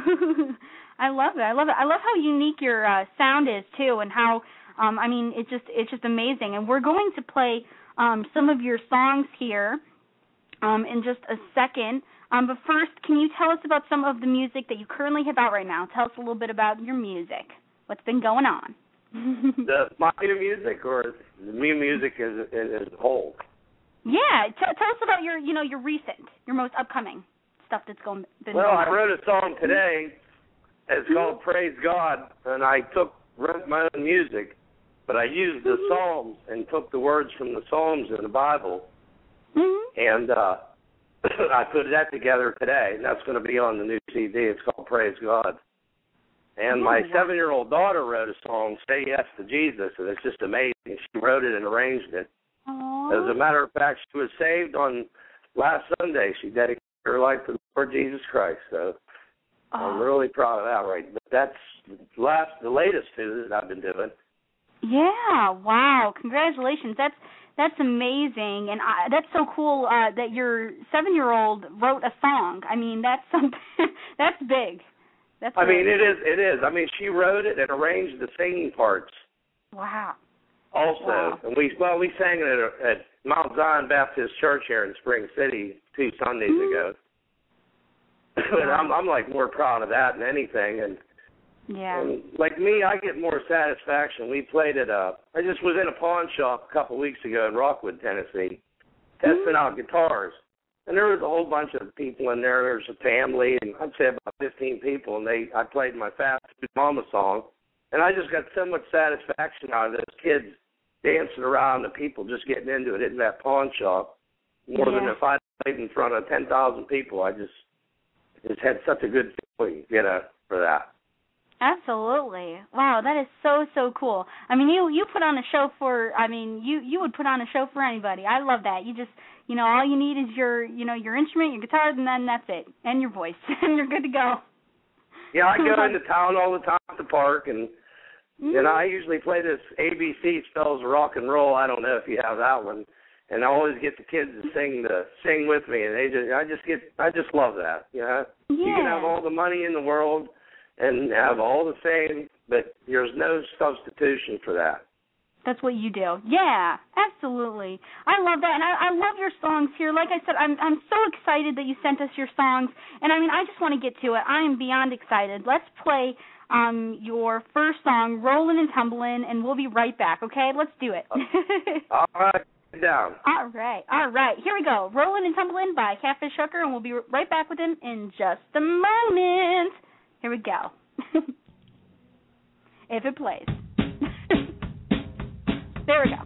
I love it. I love it. I love how unique your uh, sound is too, and how um, I mean, it's just it's just amazing. And we're going to play um, some of your songs here um, in just a second. Um, but first, can you tell us about some of the music that you currently have out right now? Tell us a little bit about your music. What's been going on? The my new music or the new music as as a whole. Yeah, t- tell us about your you know your recent, your most upcoming stuff that's going. Been Well, going I on. wrote a song today. It's called Praise God, and I took wrote my own music, but I used the Psalms and took the words from the Psalms in the Bible, mm-hmm. and uh, I put that together today, and that's going to be on the new C D. It's called Praise God. And my seven-year-old daughter wrote a song, Say Yes to Jesus, and it's just amazing. She wrote it and arranged it. Aww. As a matter of fact, she was saved on last Sunday. She dedicated her life to the Lord Jesus Christ. So oh. I'm really proud of that. Right, but that's the last, the latest two that I've been doing. Yeah, wow! Congratulations. That's that's amazing, and I, that's so cool uh, that your seven-year-old wrote a song. I mean, that's something. That's big. That's. I really mean, it big. is. It is. I mean, she wrote it and arranged the singing parts. Wow. Also, wow. and we well we sang it at, at Mount Zion Baptist Church here in Spring City two Sundays mm-hmm. ago. And I'm I'm like more proud of that than anything. And yeah, and like me, I get more satisfaction. We played at a. I just was in a pawn shop a couple of weeks ago in Rockwood, Tennessee, testing mm-hmm. out guitars, and there was a whole bunch of people in there. There was a family, and I'd say about fifteen people, and they I played my Fast Food Mama song, and I just got so much satisfaction out of those kids dancing around, the people just getting into it in that pawn shop, more yeah. than if I played in front of ten thousand people. I just just had such a good feeling, you know, for that. Absolutely. Wow, that is so, so cool. I mean, you, you put on a show for, I mean, you, you would put on a show for anybody. I love that. You just, you know, all you need is your, you know, your instrument, your guitar, and then that's it, and your voice, and you're good to go. Yeah, I go into town all the time at the park, and Mm-hmm. And I usually play this A B C spells rock and roll. I don't know if you have that one. And I always get the kids to sing the sing with me, and they just I just get I just love that. You know, yeah. You can have all the money in the world and have all the fame, but there's no substitution for that. That's what you do. Yeah, absolutely. I love that, and I, I love your songs here. Like I said, I'm I'm so excited that you sent us your songs, and I mean, I just want to get to it. I am beyond excited. Let's play um your first song, Rollin' and Tumblin', and we'll be right back, okay? Let's do it. All right, get down. All right, all right. Here we go. Rollin' and Tumblin' by Catfish Hooker, and we'll be right back with him in just a moment. Here we go. If it plays. There we go.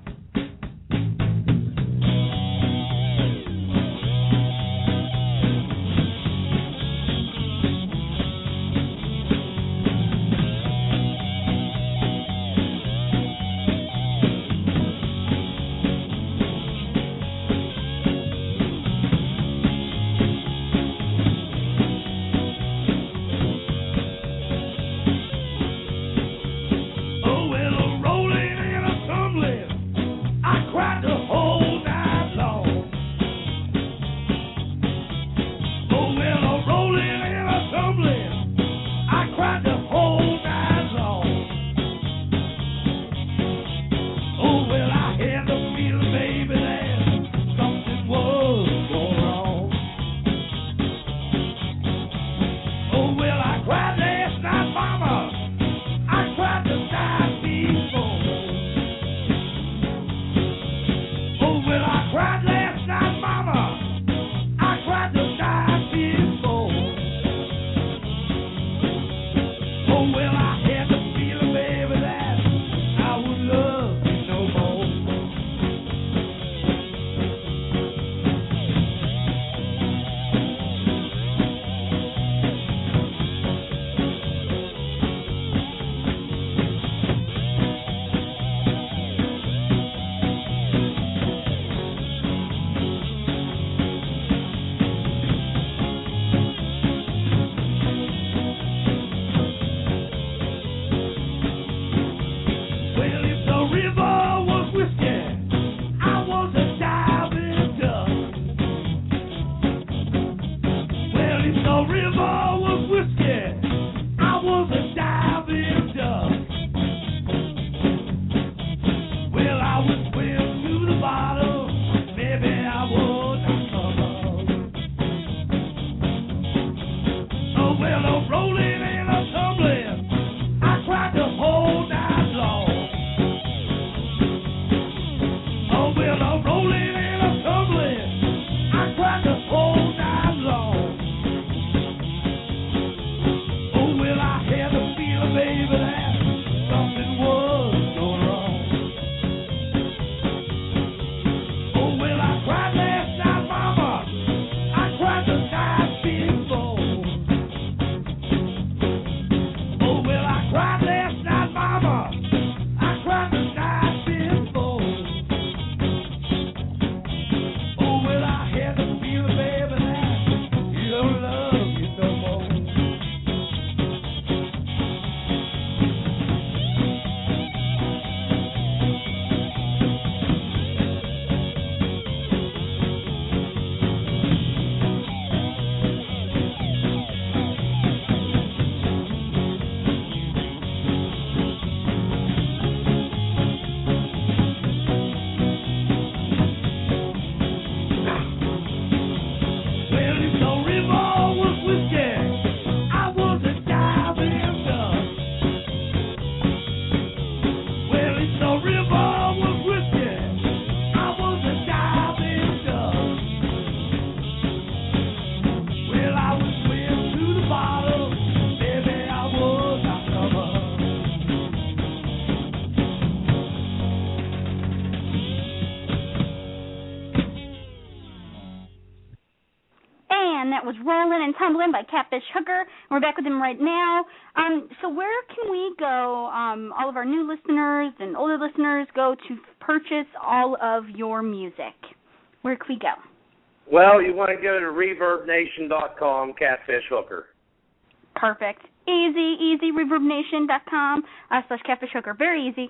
Was Rolling and Tumbling by Catfish Hooker. We're back with him right now. Um, so where can we go, um, all of our new listeners and older listeners, go to purchase all of your music? Where can we go? Well, you want to go to reverb nation dot com, Catfish Hooker. Perfect. Easy, easy, reverb nation dot com uh, slash Catfish Hooker. Very easy.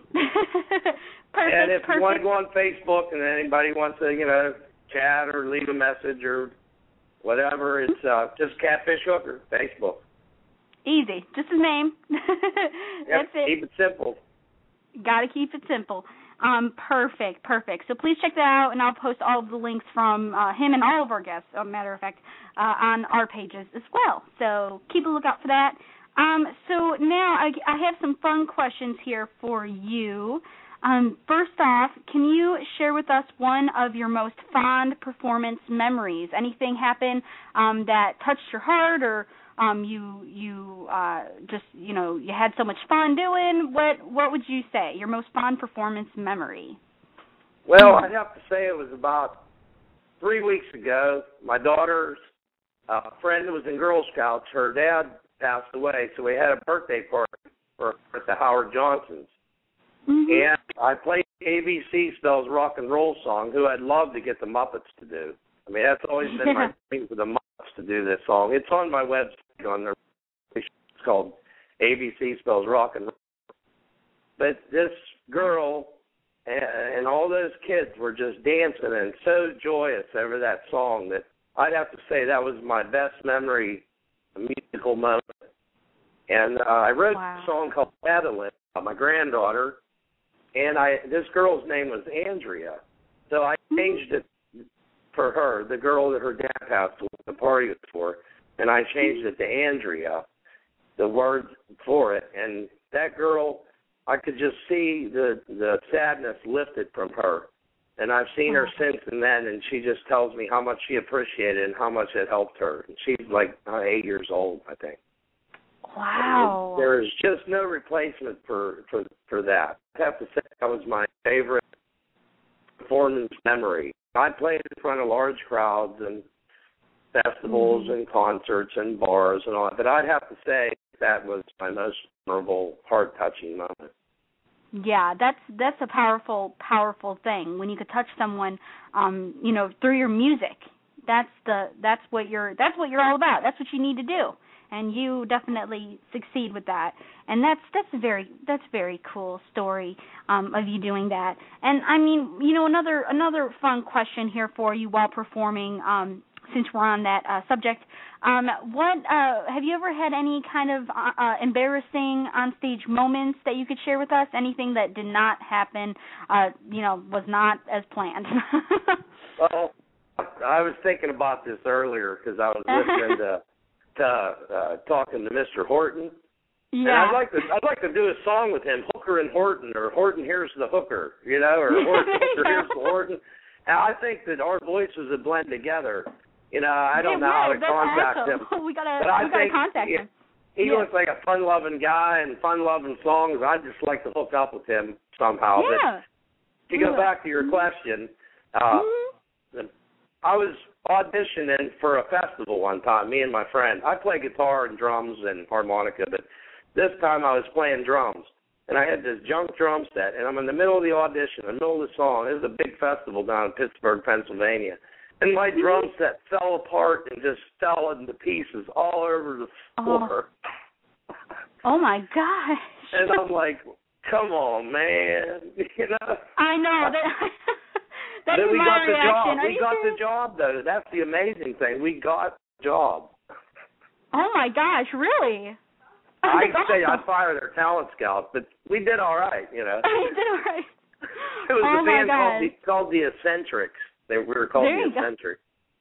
Perfect, And if perfect. you want to go on Facebook and anybody wants to, you know, chat or leave a message or whatever, it's uh, just Catfish Hooker, Facebook. Easy. Just his name. That's yep, it. Keep it simple. Got to keep it simple. Um, perfect, perfect. So please check that out, and I'll post all of the links from uh, him and all of our guests, as a matter of fact, uh, on our pages as well. So keep a lookout for that. Um, so now I, I have some fun questions here for you. Um, first off, can you share with us one of your most fond performance memories? Anything happen um, that touched your heart, or um, you you uh, just you know you had so much fun doing? What what would you say your most fond performance memory? Well, I'd have to say it was about three weeks ago. My daughter's uh, friend who was in Girl Scouts, her dad passed away, so we had a birthday party for at the Howard Johnsons. Mm-hmm. And I played A B C Spells Rock and Roll song, who I'd love to get the Muppets to do. I mean, that's always been my dream for the Muppets to do this song. It's on my website on their. It's called A B C Spells Rock and Roll. But this girl and, and all those kids were just dancing and so joyous over that song that I'd have to say that was my best memory, a musical moment. And uh, I wrote wow. a song called Madeline, my granddaughter. And I, this girl's name was Andrea, so I changed it for her, the girl that her dad passed away, the party was for, and I changed it to Andrea, the word for it. And that girl, I could just see the the sadness lifted from her. And I've seen her since and then, and she just tells me how much she appreciated it and how much it helped her. And she's like uh, eight years old, I think. Wow. There is just no replacement for, for, for that. I have to say that was my favorite performance memory. I played in front of large crowds and festivals mm-hmm. and concerts and bars and all that, but I'd have to say that was my most memorable, heart-touching moment. Yeah, that's that's a powerful, powerful thing when you could touch someone, um, you know, through your music. That's the that's what you're that's what you're all about. That's what you need to do. And you definitely succeed with that, and that's that's a very that's a very cool story um, of you doing that. And I mean, you know, another another fun question here for you while performing. Um, since we're on that uh, subject, um, what uh, have you ever had any kind of uh, uh, embarrassing onstage moments that you could share with us? Anything that did not happen, uh, you know, was not as planned? Well, I was thinking about this earlier because I was listening to. Uh, uh, talking to Mister Horton, yeah. and I'd like to I'd like to do a song with him, Hooker and Horton, or Horton here's the hooker, you know, or Horton Hooker here's the Horton. And I think that our voices would blend together. You know, I don't yeah, know how to that's contact awesome. him, we gotta but I we gotta think contact he, him. He yeah. looks like a fun-loving guy and fun-loving songs. I'd just like to hook up with him somehow. Yeah. But to go yeah. back to your question, uh, mm-hmm. I was auditioning for a festival one time, me and my friend. I play guitar and drums and harmonica, but this time I was playing drums. And I had this junk drum set, and I'm in the middle of the audition, in the middle of the song. It was a big festival down in Pittsburgh, Pennsylvania. And my drum set fell apart and just fell into pieces all over the floor. Oh, oh my gosh. And I'm like, come on, man. You know? I know. That That's then we my got the reaction. job. Are we you got serious? the job, though. That's the amazing thing. We got the job. Oh, my gosh, really? I could say I fired their talent scouts, but we did all right, you know. We did all right. It was oh a band my called the, called the Eccentrics. They, we were called there the Eccentrics.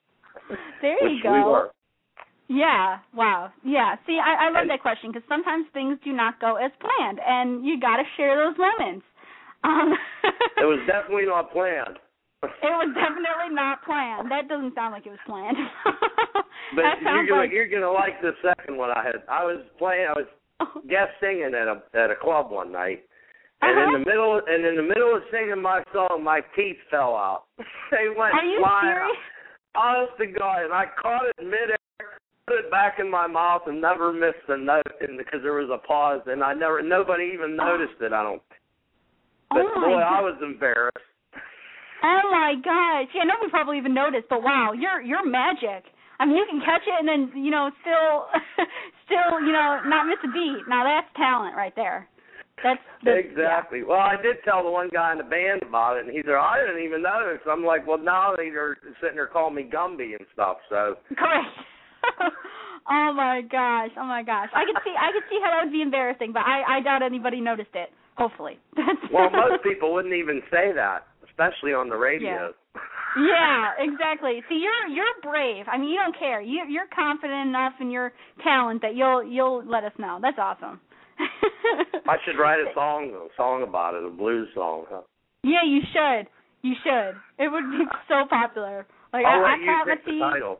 There which you go. we were. Yeah. Wow. Yeah. See, I, I love that question because sometimes things do not go as planned, and you got to share those moments. Um, it was definitely not planned. It was definitely not planned. That doesn't sound like it was planned. But you're gonna like... you're gonna like the second one I had. I was playing. I was guest singing at a at a club one night, and uh-huh. in the middle and in the middle of singing my song, my teeth fell out. They went Are you flying serious? out. Honest to God, and I caught it midair, put it back in my mouth, and never missed a note, and because there was a pause, and I never nobody even noticed it. I don't. But oh boy, God. I was embarrassed. Oh my gosh! Yeah, nobody probably even noticed. But wow, you're you're magic. I mean, you can catch it and then you know still, still you know not miss a beat. Now that's talent right there. That's, that's exactly. Yeah. Well, I did tell the one guy in the band about it, and he said, "I didn't even notice." I'm like, "Well, now they're sitting there calling me Gumby and stuff." So. Correct. Oh my gosh! Oh my gosh! I could see I could see how that would be embarrassing, but I I doubt anybody noticed it. Hopefully. Well, most people wouldn't even say that, especially on the radio. Yeah. Yeah, exactly. See, you're you're brave. I mean, you don't care. You you're confident enough in your talent that you'll you'll let us know. That's awesome. I should write a song a song about it, a blues song. Huh? Yeah, you should. You should. It would be so popular. Like I'll I, let I you caught pick my the teeth. title.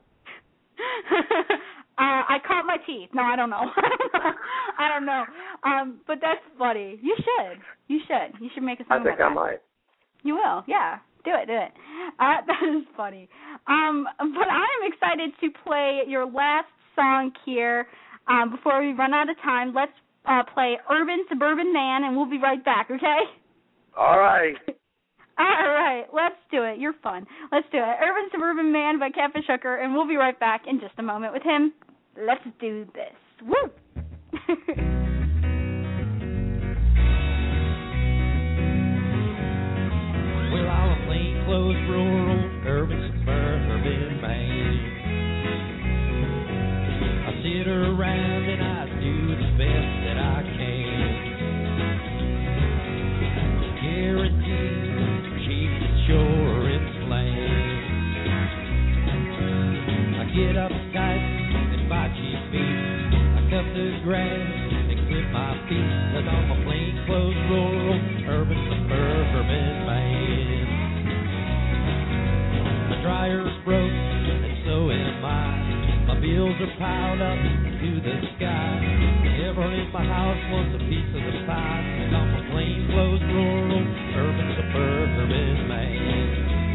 uh, I caught my teeth. No, I don't know. I don't know. Um, but that's funny. You should. You should. You should make a song I think about I that. might. You will. Yeah. Do it. Do it. Uh, that is funny. Um, but I'm excited to play your last song here. Um, before we run out of time, let's uh, play Urban Suburban Man, and we'll be right back. Okay? All right. All right, let's do it. You're fun. Let's do it. Urban Suburban Man by Catfish Hooker, and we'll be right back in just a moment with him. Let's do this. Woo! Well, I'm a plainclothes rural, urban suburban man. I sit around and I do the best that I can. Guaranteed. Sure it's land. I get uptight and buy cheap meat. I cut the grass and clip my feet, 'cause I'm a plainclothes rural, urban suburban man. My dryer's broke and so am I. My bills are piled up to the sky. Everyone in my house wants a piece of the pie, 'cause I'm a plainclothes rural, urban suburban man.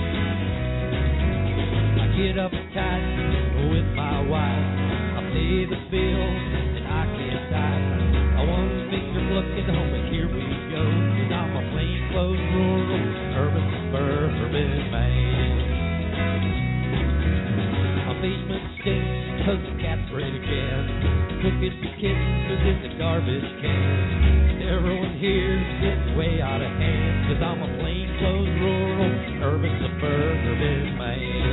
I get up tight with my wife. I pay the bills and I get tight. I one finger looking home and here we go, 'cause I'm a plainclothes rural, urban suburban man. My basement stinks 'cause the cats break again. Cookies for kittens in the garbage can. Everyone here's getting way out of hand, 'cause I'm a plainclothes rural, urban suburban man.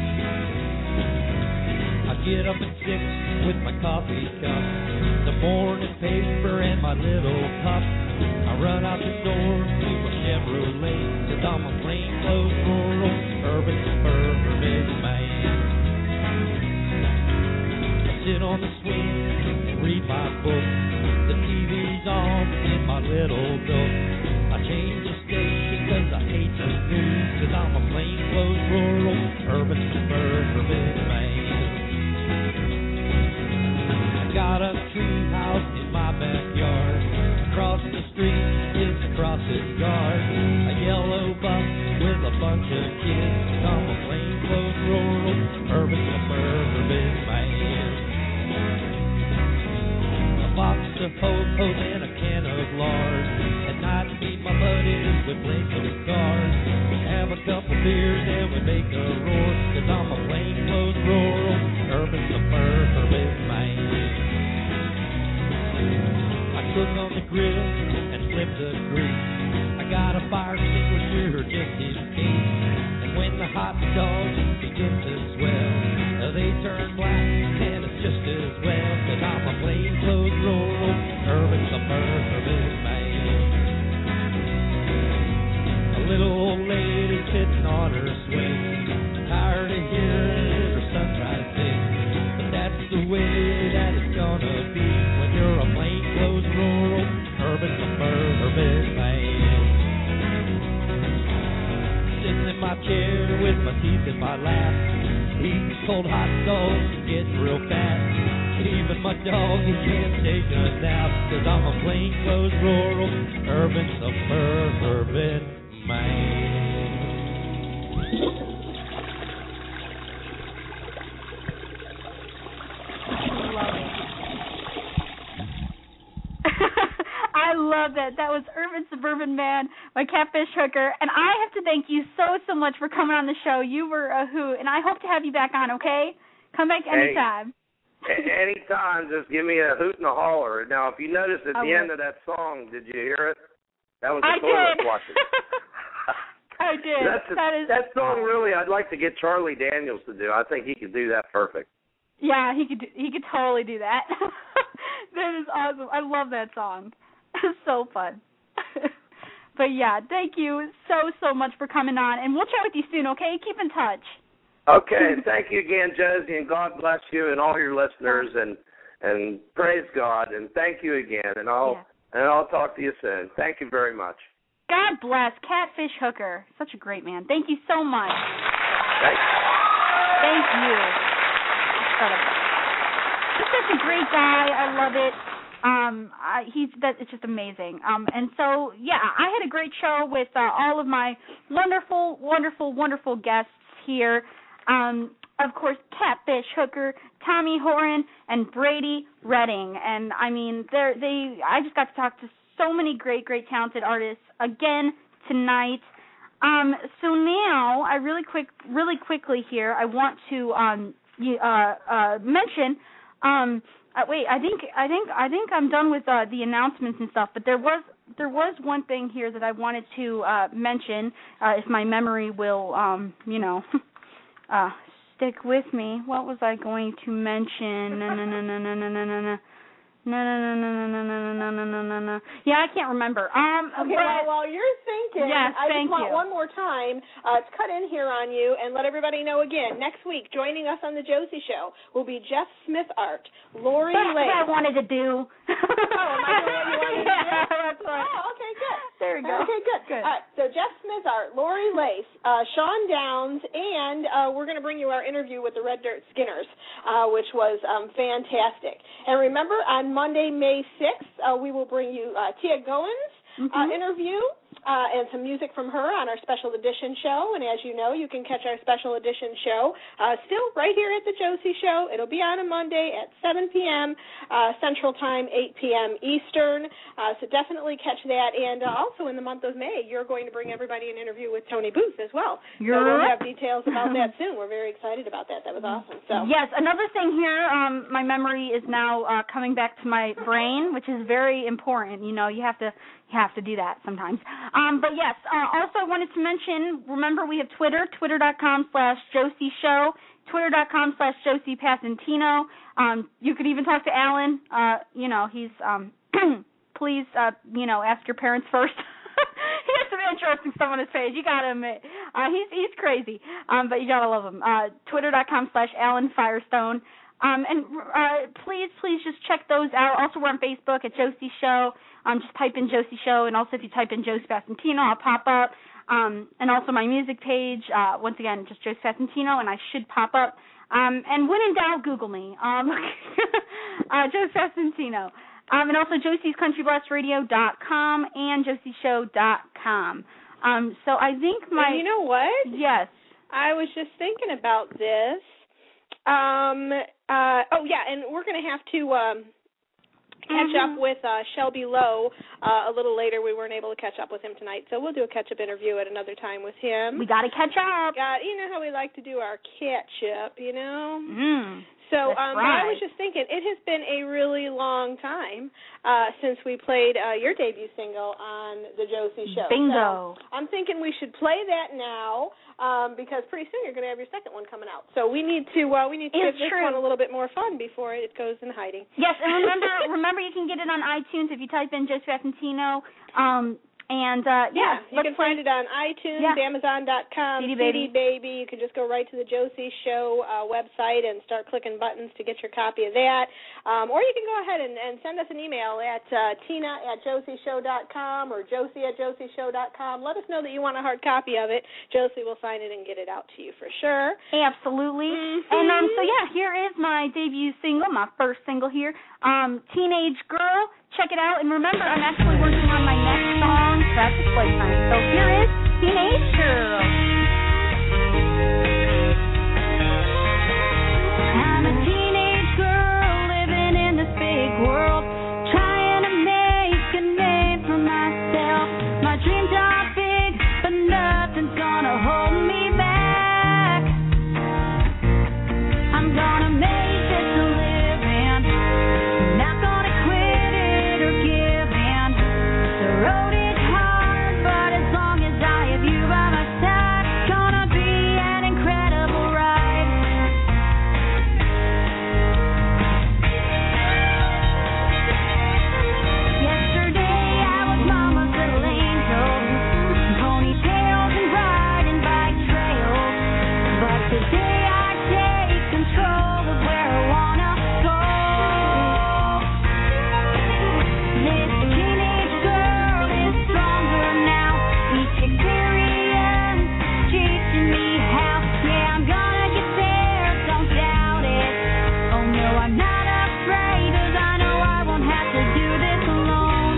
I get up at six with my coffee cup, the morning paper and my little pup. I run out the door to my Chevrolet, 'cause I'm a plainclothes rural, urban suburban man. I sit on the swing and read my book. The T V's on in my little nook. I change the station 'cause I hate the news, 'cause I'm a plainclothes rural, urban suburban man. I got a tree house in my backyard. Across the street is a crossing guard. A yellow bus with a bunch of kids. I'm a plainclothes rural, urban suburban man. A box of ho-hos and a can of lard. At night meet my buddies with blinking cars. Have a couple beers and we make a roar, 'cause I'm a plainclothes rural, urban suburban man. I cook on the grill and flip the grease. I got a fire extinguisher just in case. And when the hot dogs begin to swell, they turn black and it's just as well, 'cause I'm a plainclothes rural, urban suburban man. A little old lady sitting on her swing, tired of hearing her son way that it's gonna be when you're a plainclothes rural, urban, suburban man. Sitting in my chair with my teeth in my lap, eating cold hot dogs and getting real fat. Even my dog, he can't take a nap, cause I'm a plainclothes rural, urban, suburban man. I love that. That was Urban Suburban Man by Catfish Hooker. And I have to thank you so, so much for coming on the show. You were a hoot. And I hope to have you back on, okay? Come back anytime. Hey, anytime, just give me a hoot and a holler. Now, if you notice at I the will. end of that song, did you hear it? That was the I toilet did. flushing. I did. That's a, that is that song really, I'd like to get Charlie Daniels to do. I think he could do that perfect. Yeah, he could. Do, he could totally do that. That is awesome. I love that song. It's so fun. But yeah, thank you so so much for coming on, and we'll chat with you soon. Okay, keep in touch. Okay, thank you again, Josie, and God bless you and all your listeners, and and praise God, and thank you again, and I'll Yeah. and I'll talk to you soon. Thank you very much. God bless Catfish Hooker. Such a great man. Thank you so much. Thanks. Thank you. Incredible. He's such a great guy. I love it. Um, I, he's that. It's just amazing. Um, and so yeah, I had a great show with uh, all of my wonderful, wonderful, wonderful guests here. Um, of course, Catfish Hooker, Tommy Horan, and Brady Redding. And I mean, they're they. I just got to talk to so many great, great, talented artists again tonight. Um, so now, I really quick, really quickly here, I want to um, you, uh, uh, mention. Um, uh, wait, I think, I think, I think I'm done with uh, the announcements and stuff. But there was, there was one thing here that I wanted to uh, mention, uh, if my memory will, um, you know, uh, stick with me. What was I going to mention? No, no, no, no, no, no, no, no, no. No, no, no, no, no, no, no, no, no, no, no. Yeah, I can't remember. Um, okay, but, well, while you're thinking, yes, I thank just want you. one more time uh, to cut in here on you and let everybody know again. Next week, joining us on the Josie Show will be Jeff Smith Art, Lori That's Lake. what I wanted to do. Oh, am I doing what you wanted to do? Yeah, that's right. Oh, okay, good. There we go. Okay, good. Good. All right, so Jeff Smith Art, Lori Lace, uh, Sean Downs, and uh, we're going to bring you our interview with the Red Dirt Skinners, uh, which was um, fantastic. And remember, on Monday, May sixth, uh, we will bring you uh, Tia Goins' Mm-hmm. uh, interview uh, and some music from her on our special edition show. And as you know, you can catch our special edition show uh, still right here at the Josie Show. It'll be on a Monday at seven p.m. Uh, Central Time, eight p.m. Eastern. Uh, so definitely catch that. And uh, also in the month of May, you're going to bring everybody an interview with Tony Booth as well. You're so we'll right. have details about that soon. We're very excited about that. That was awesome. So Yes, another thing here, um, my memory is now uh, coming back to my brain, which is very important. You know, you have to you have to do that sometimes. Um, but yes, uh, also I wanted to mention, remember we have Twitter, twitter.com slash Josie Show, twitter.com slash Josie Passantino. Um, you could even talk to Alan. Uh, you know, he's, um, please, uh, you know, ask your parents first. He has some interesting stuff on his page. You gotta admit, uh, he's he's crazy, um, but you gotta love him. Uh, Twitter.com slash Alan Firestone, um, and uh, please, please just check those out. Also, we're on Facebook at Josie Show. Um, just type in Josie Show, and also if you type in Josie Passantino, I'll pop up. Um, and also my music page. Uh, once again, just Josie Passantino, and I should pop up. Um, and when in doubt, Google me. Um, uh, Josie Passantino. Um, and also Josie's Country Blast Radio dot com and Josie Show dot com. Um, so I think my... And you know what? Yes. I was just thinking about this. Um, uh, oh, yeah, and we're going to have to um, catch Mm-hmm. up with uh, Shelby Lowe uh, a little later. We weren't able to catch up with him tonight, so we'll do a catch-up interview at another time with him. We got to catch up. Got, you know how we like to do our catch-up, you know? Mm. So That's um, right. I was just thinking, it has been a really long time uh, since we played uh, your debut single on the Josie Show. Bingo. So I'm thinking we should play that now um, because pretty soon you're going to have your second one coming out. So we need to uh, we need to It's give this true. one a little bit more fun before it goes in hiding. Yes, and remember, remember you can get it on iTunes if you type in Josie Passantino. Um, And, uh, yeah. yeah you can find it on iTunes, yeah. Amazon dot com, C D Baby. C D Baby. You can just go right to the Josie Show uh, website and start clicking buttons to get your copy of that. Um, or you can go ahead and, and send us an email at uh, tina at josie show dot com or josie at josie show dot com. Let us know that you want a hard copy of it. Josie will sign it and get it out to you for sure. Absolutely. Mm-hmm. And um, so, yeah, here is my debut single, my first single here, um, Teenage Girl. Check it out. And remember, I'm actually working on my next song, Traffic Playtime. So here is Teenage Girl. I'm a teenage girl living in this big world, trying to make a name for myself. My dreams are big, but nothing's gonna hold me back. I'm gonna make this a living, not gonna quit it or give in. The road is hard, but as long as I have you by my side, it's gonna be an incredible ride. Yesterday I was mama's little angel, ponytails and riding bike trails. But today I take control of where I wanna go. This teenage girl is stronger now. Each experience teaching me how. Yeah, I'm gonna get there, don't doubt it. Oh no, I'm not afraid, 'cause I know I won't have to do this alone.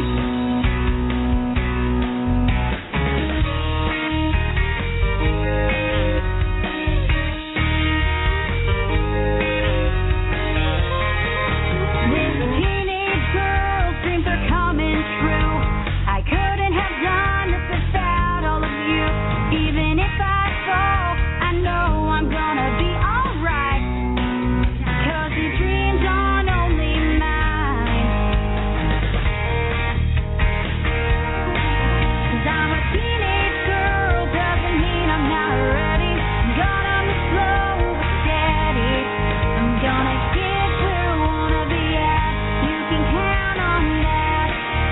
This teenage girl's dreams are coming true. I couldn't have done this without all of you. Even if I fall, I know I'm gonna be alright. 'Cause these dreams aren't only mine. 'Cause I'm a teenage girl, doesn't mean I'm not ready. I'm gonna move slow but steady. I'm gonna get where I wanna be at. You can count on that.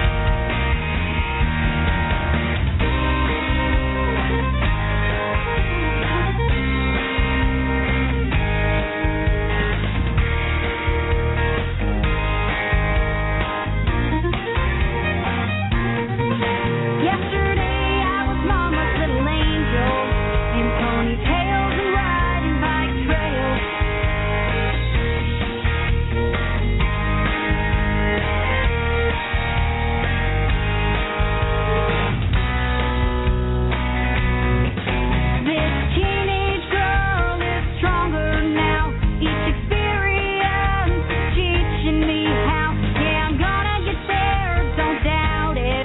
Yesterday I was mama's little angel, in ponytails and riding bike trails. This teenage girl is stronger now. Each experience teaching me how. Yeah, I'm gonna get there, don't doubt it.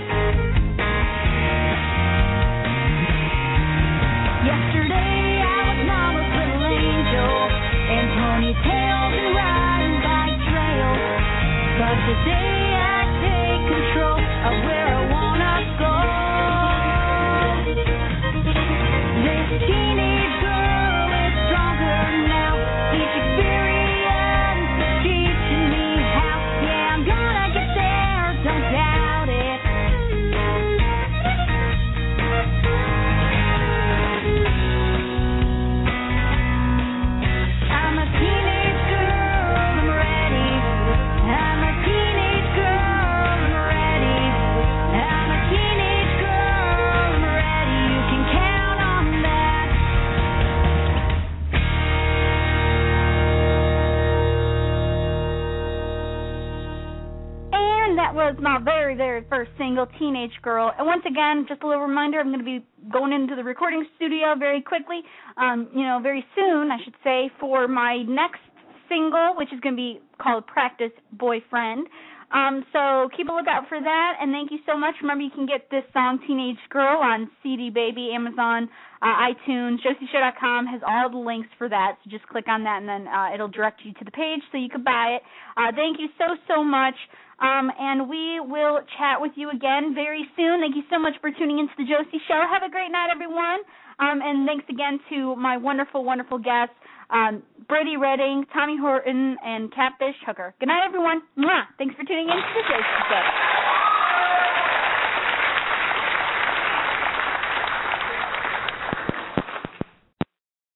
Yesterday I was mama's little angel, in ponytails and riding bike trails. But today I take control of where I wanna go. This teenage girl is stronger now. Each experience is teaching me how. Yeah, I'm gonna get there, don't doubt it. I'm a teenage girl, I'm ready. I'm a teenage girl, I'm ready. I'm a teenage girl, I'm ready. You can count on that. And that was my very, very first single, Teenage Girl. And once again, just a little reminder, I'm going to be going into the recording studio very quickly, um, you know, very soon, I should say, for my next single, which is going to be called Practice Boyfriend. Um, so keep a lookout for that, and thank you so much. Remember, you can get this song, Teenage Girl, on C D Baby, Amazon, uh, iTunes. josie show dot com has all the links for that, so just click on that, and then uh, it'll direct you to the page so you can buy it. Uh, thank you so, so much, um, and we will chat with you again very soon. Thank you so much for tuning into the Josie Show. Have a great night, everyone, um, and thanks again to my wonderful, wonderful guests, Um, Brady Redding, Tommy Horton, and Catfish Hooker. Good night, everyone. Mwah. Thanks for tuning in to the Josie Show.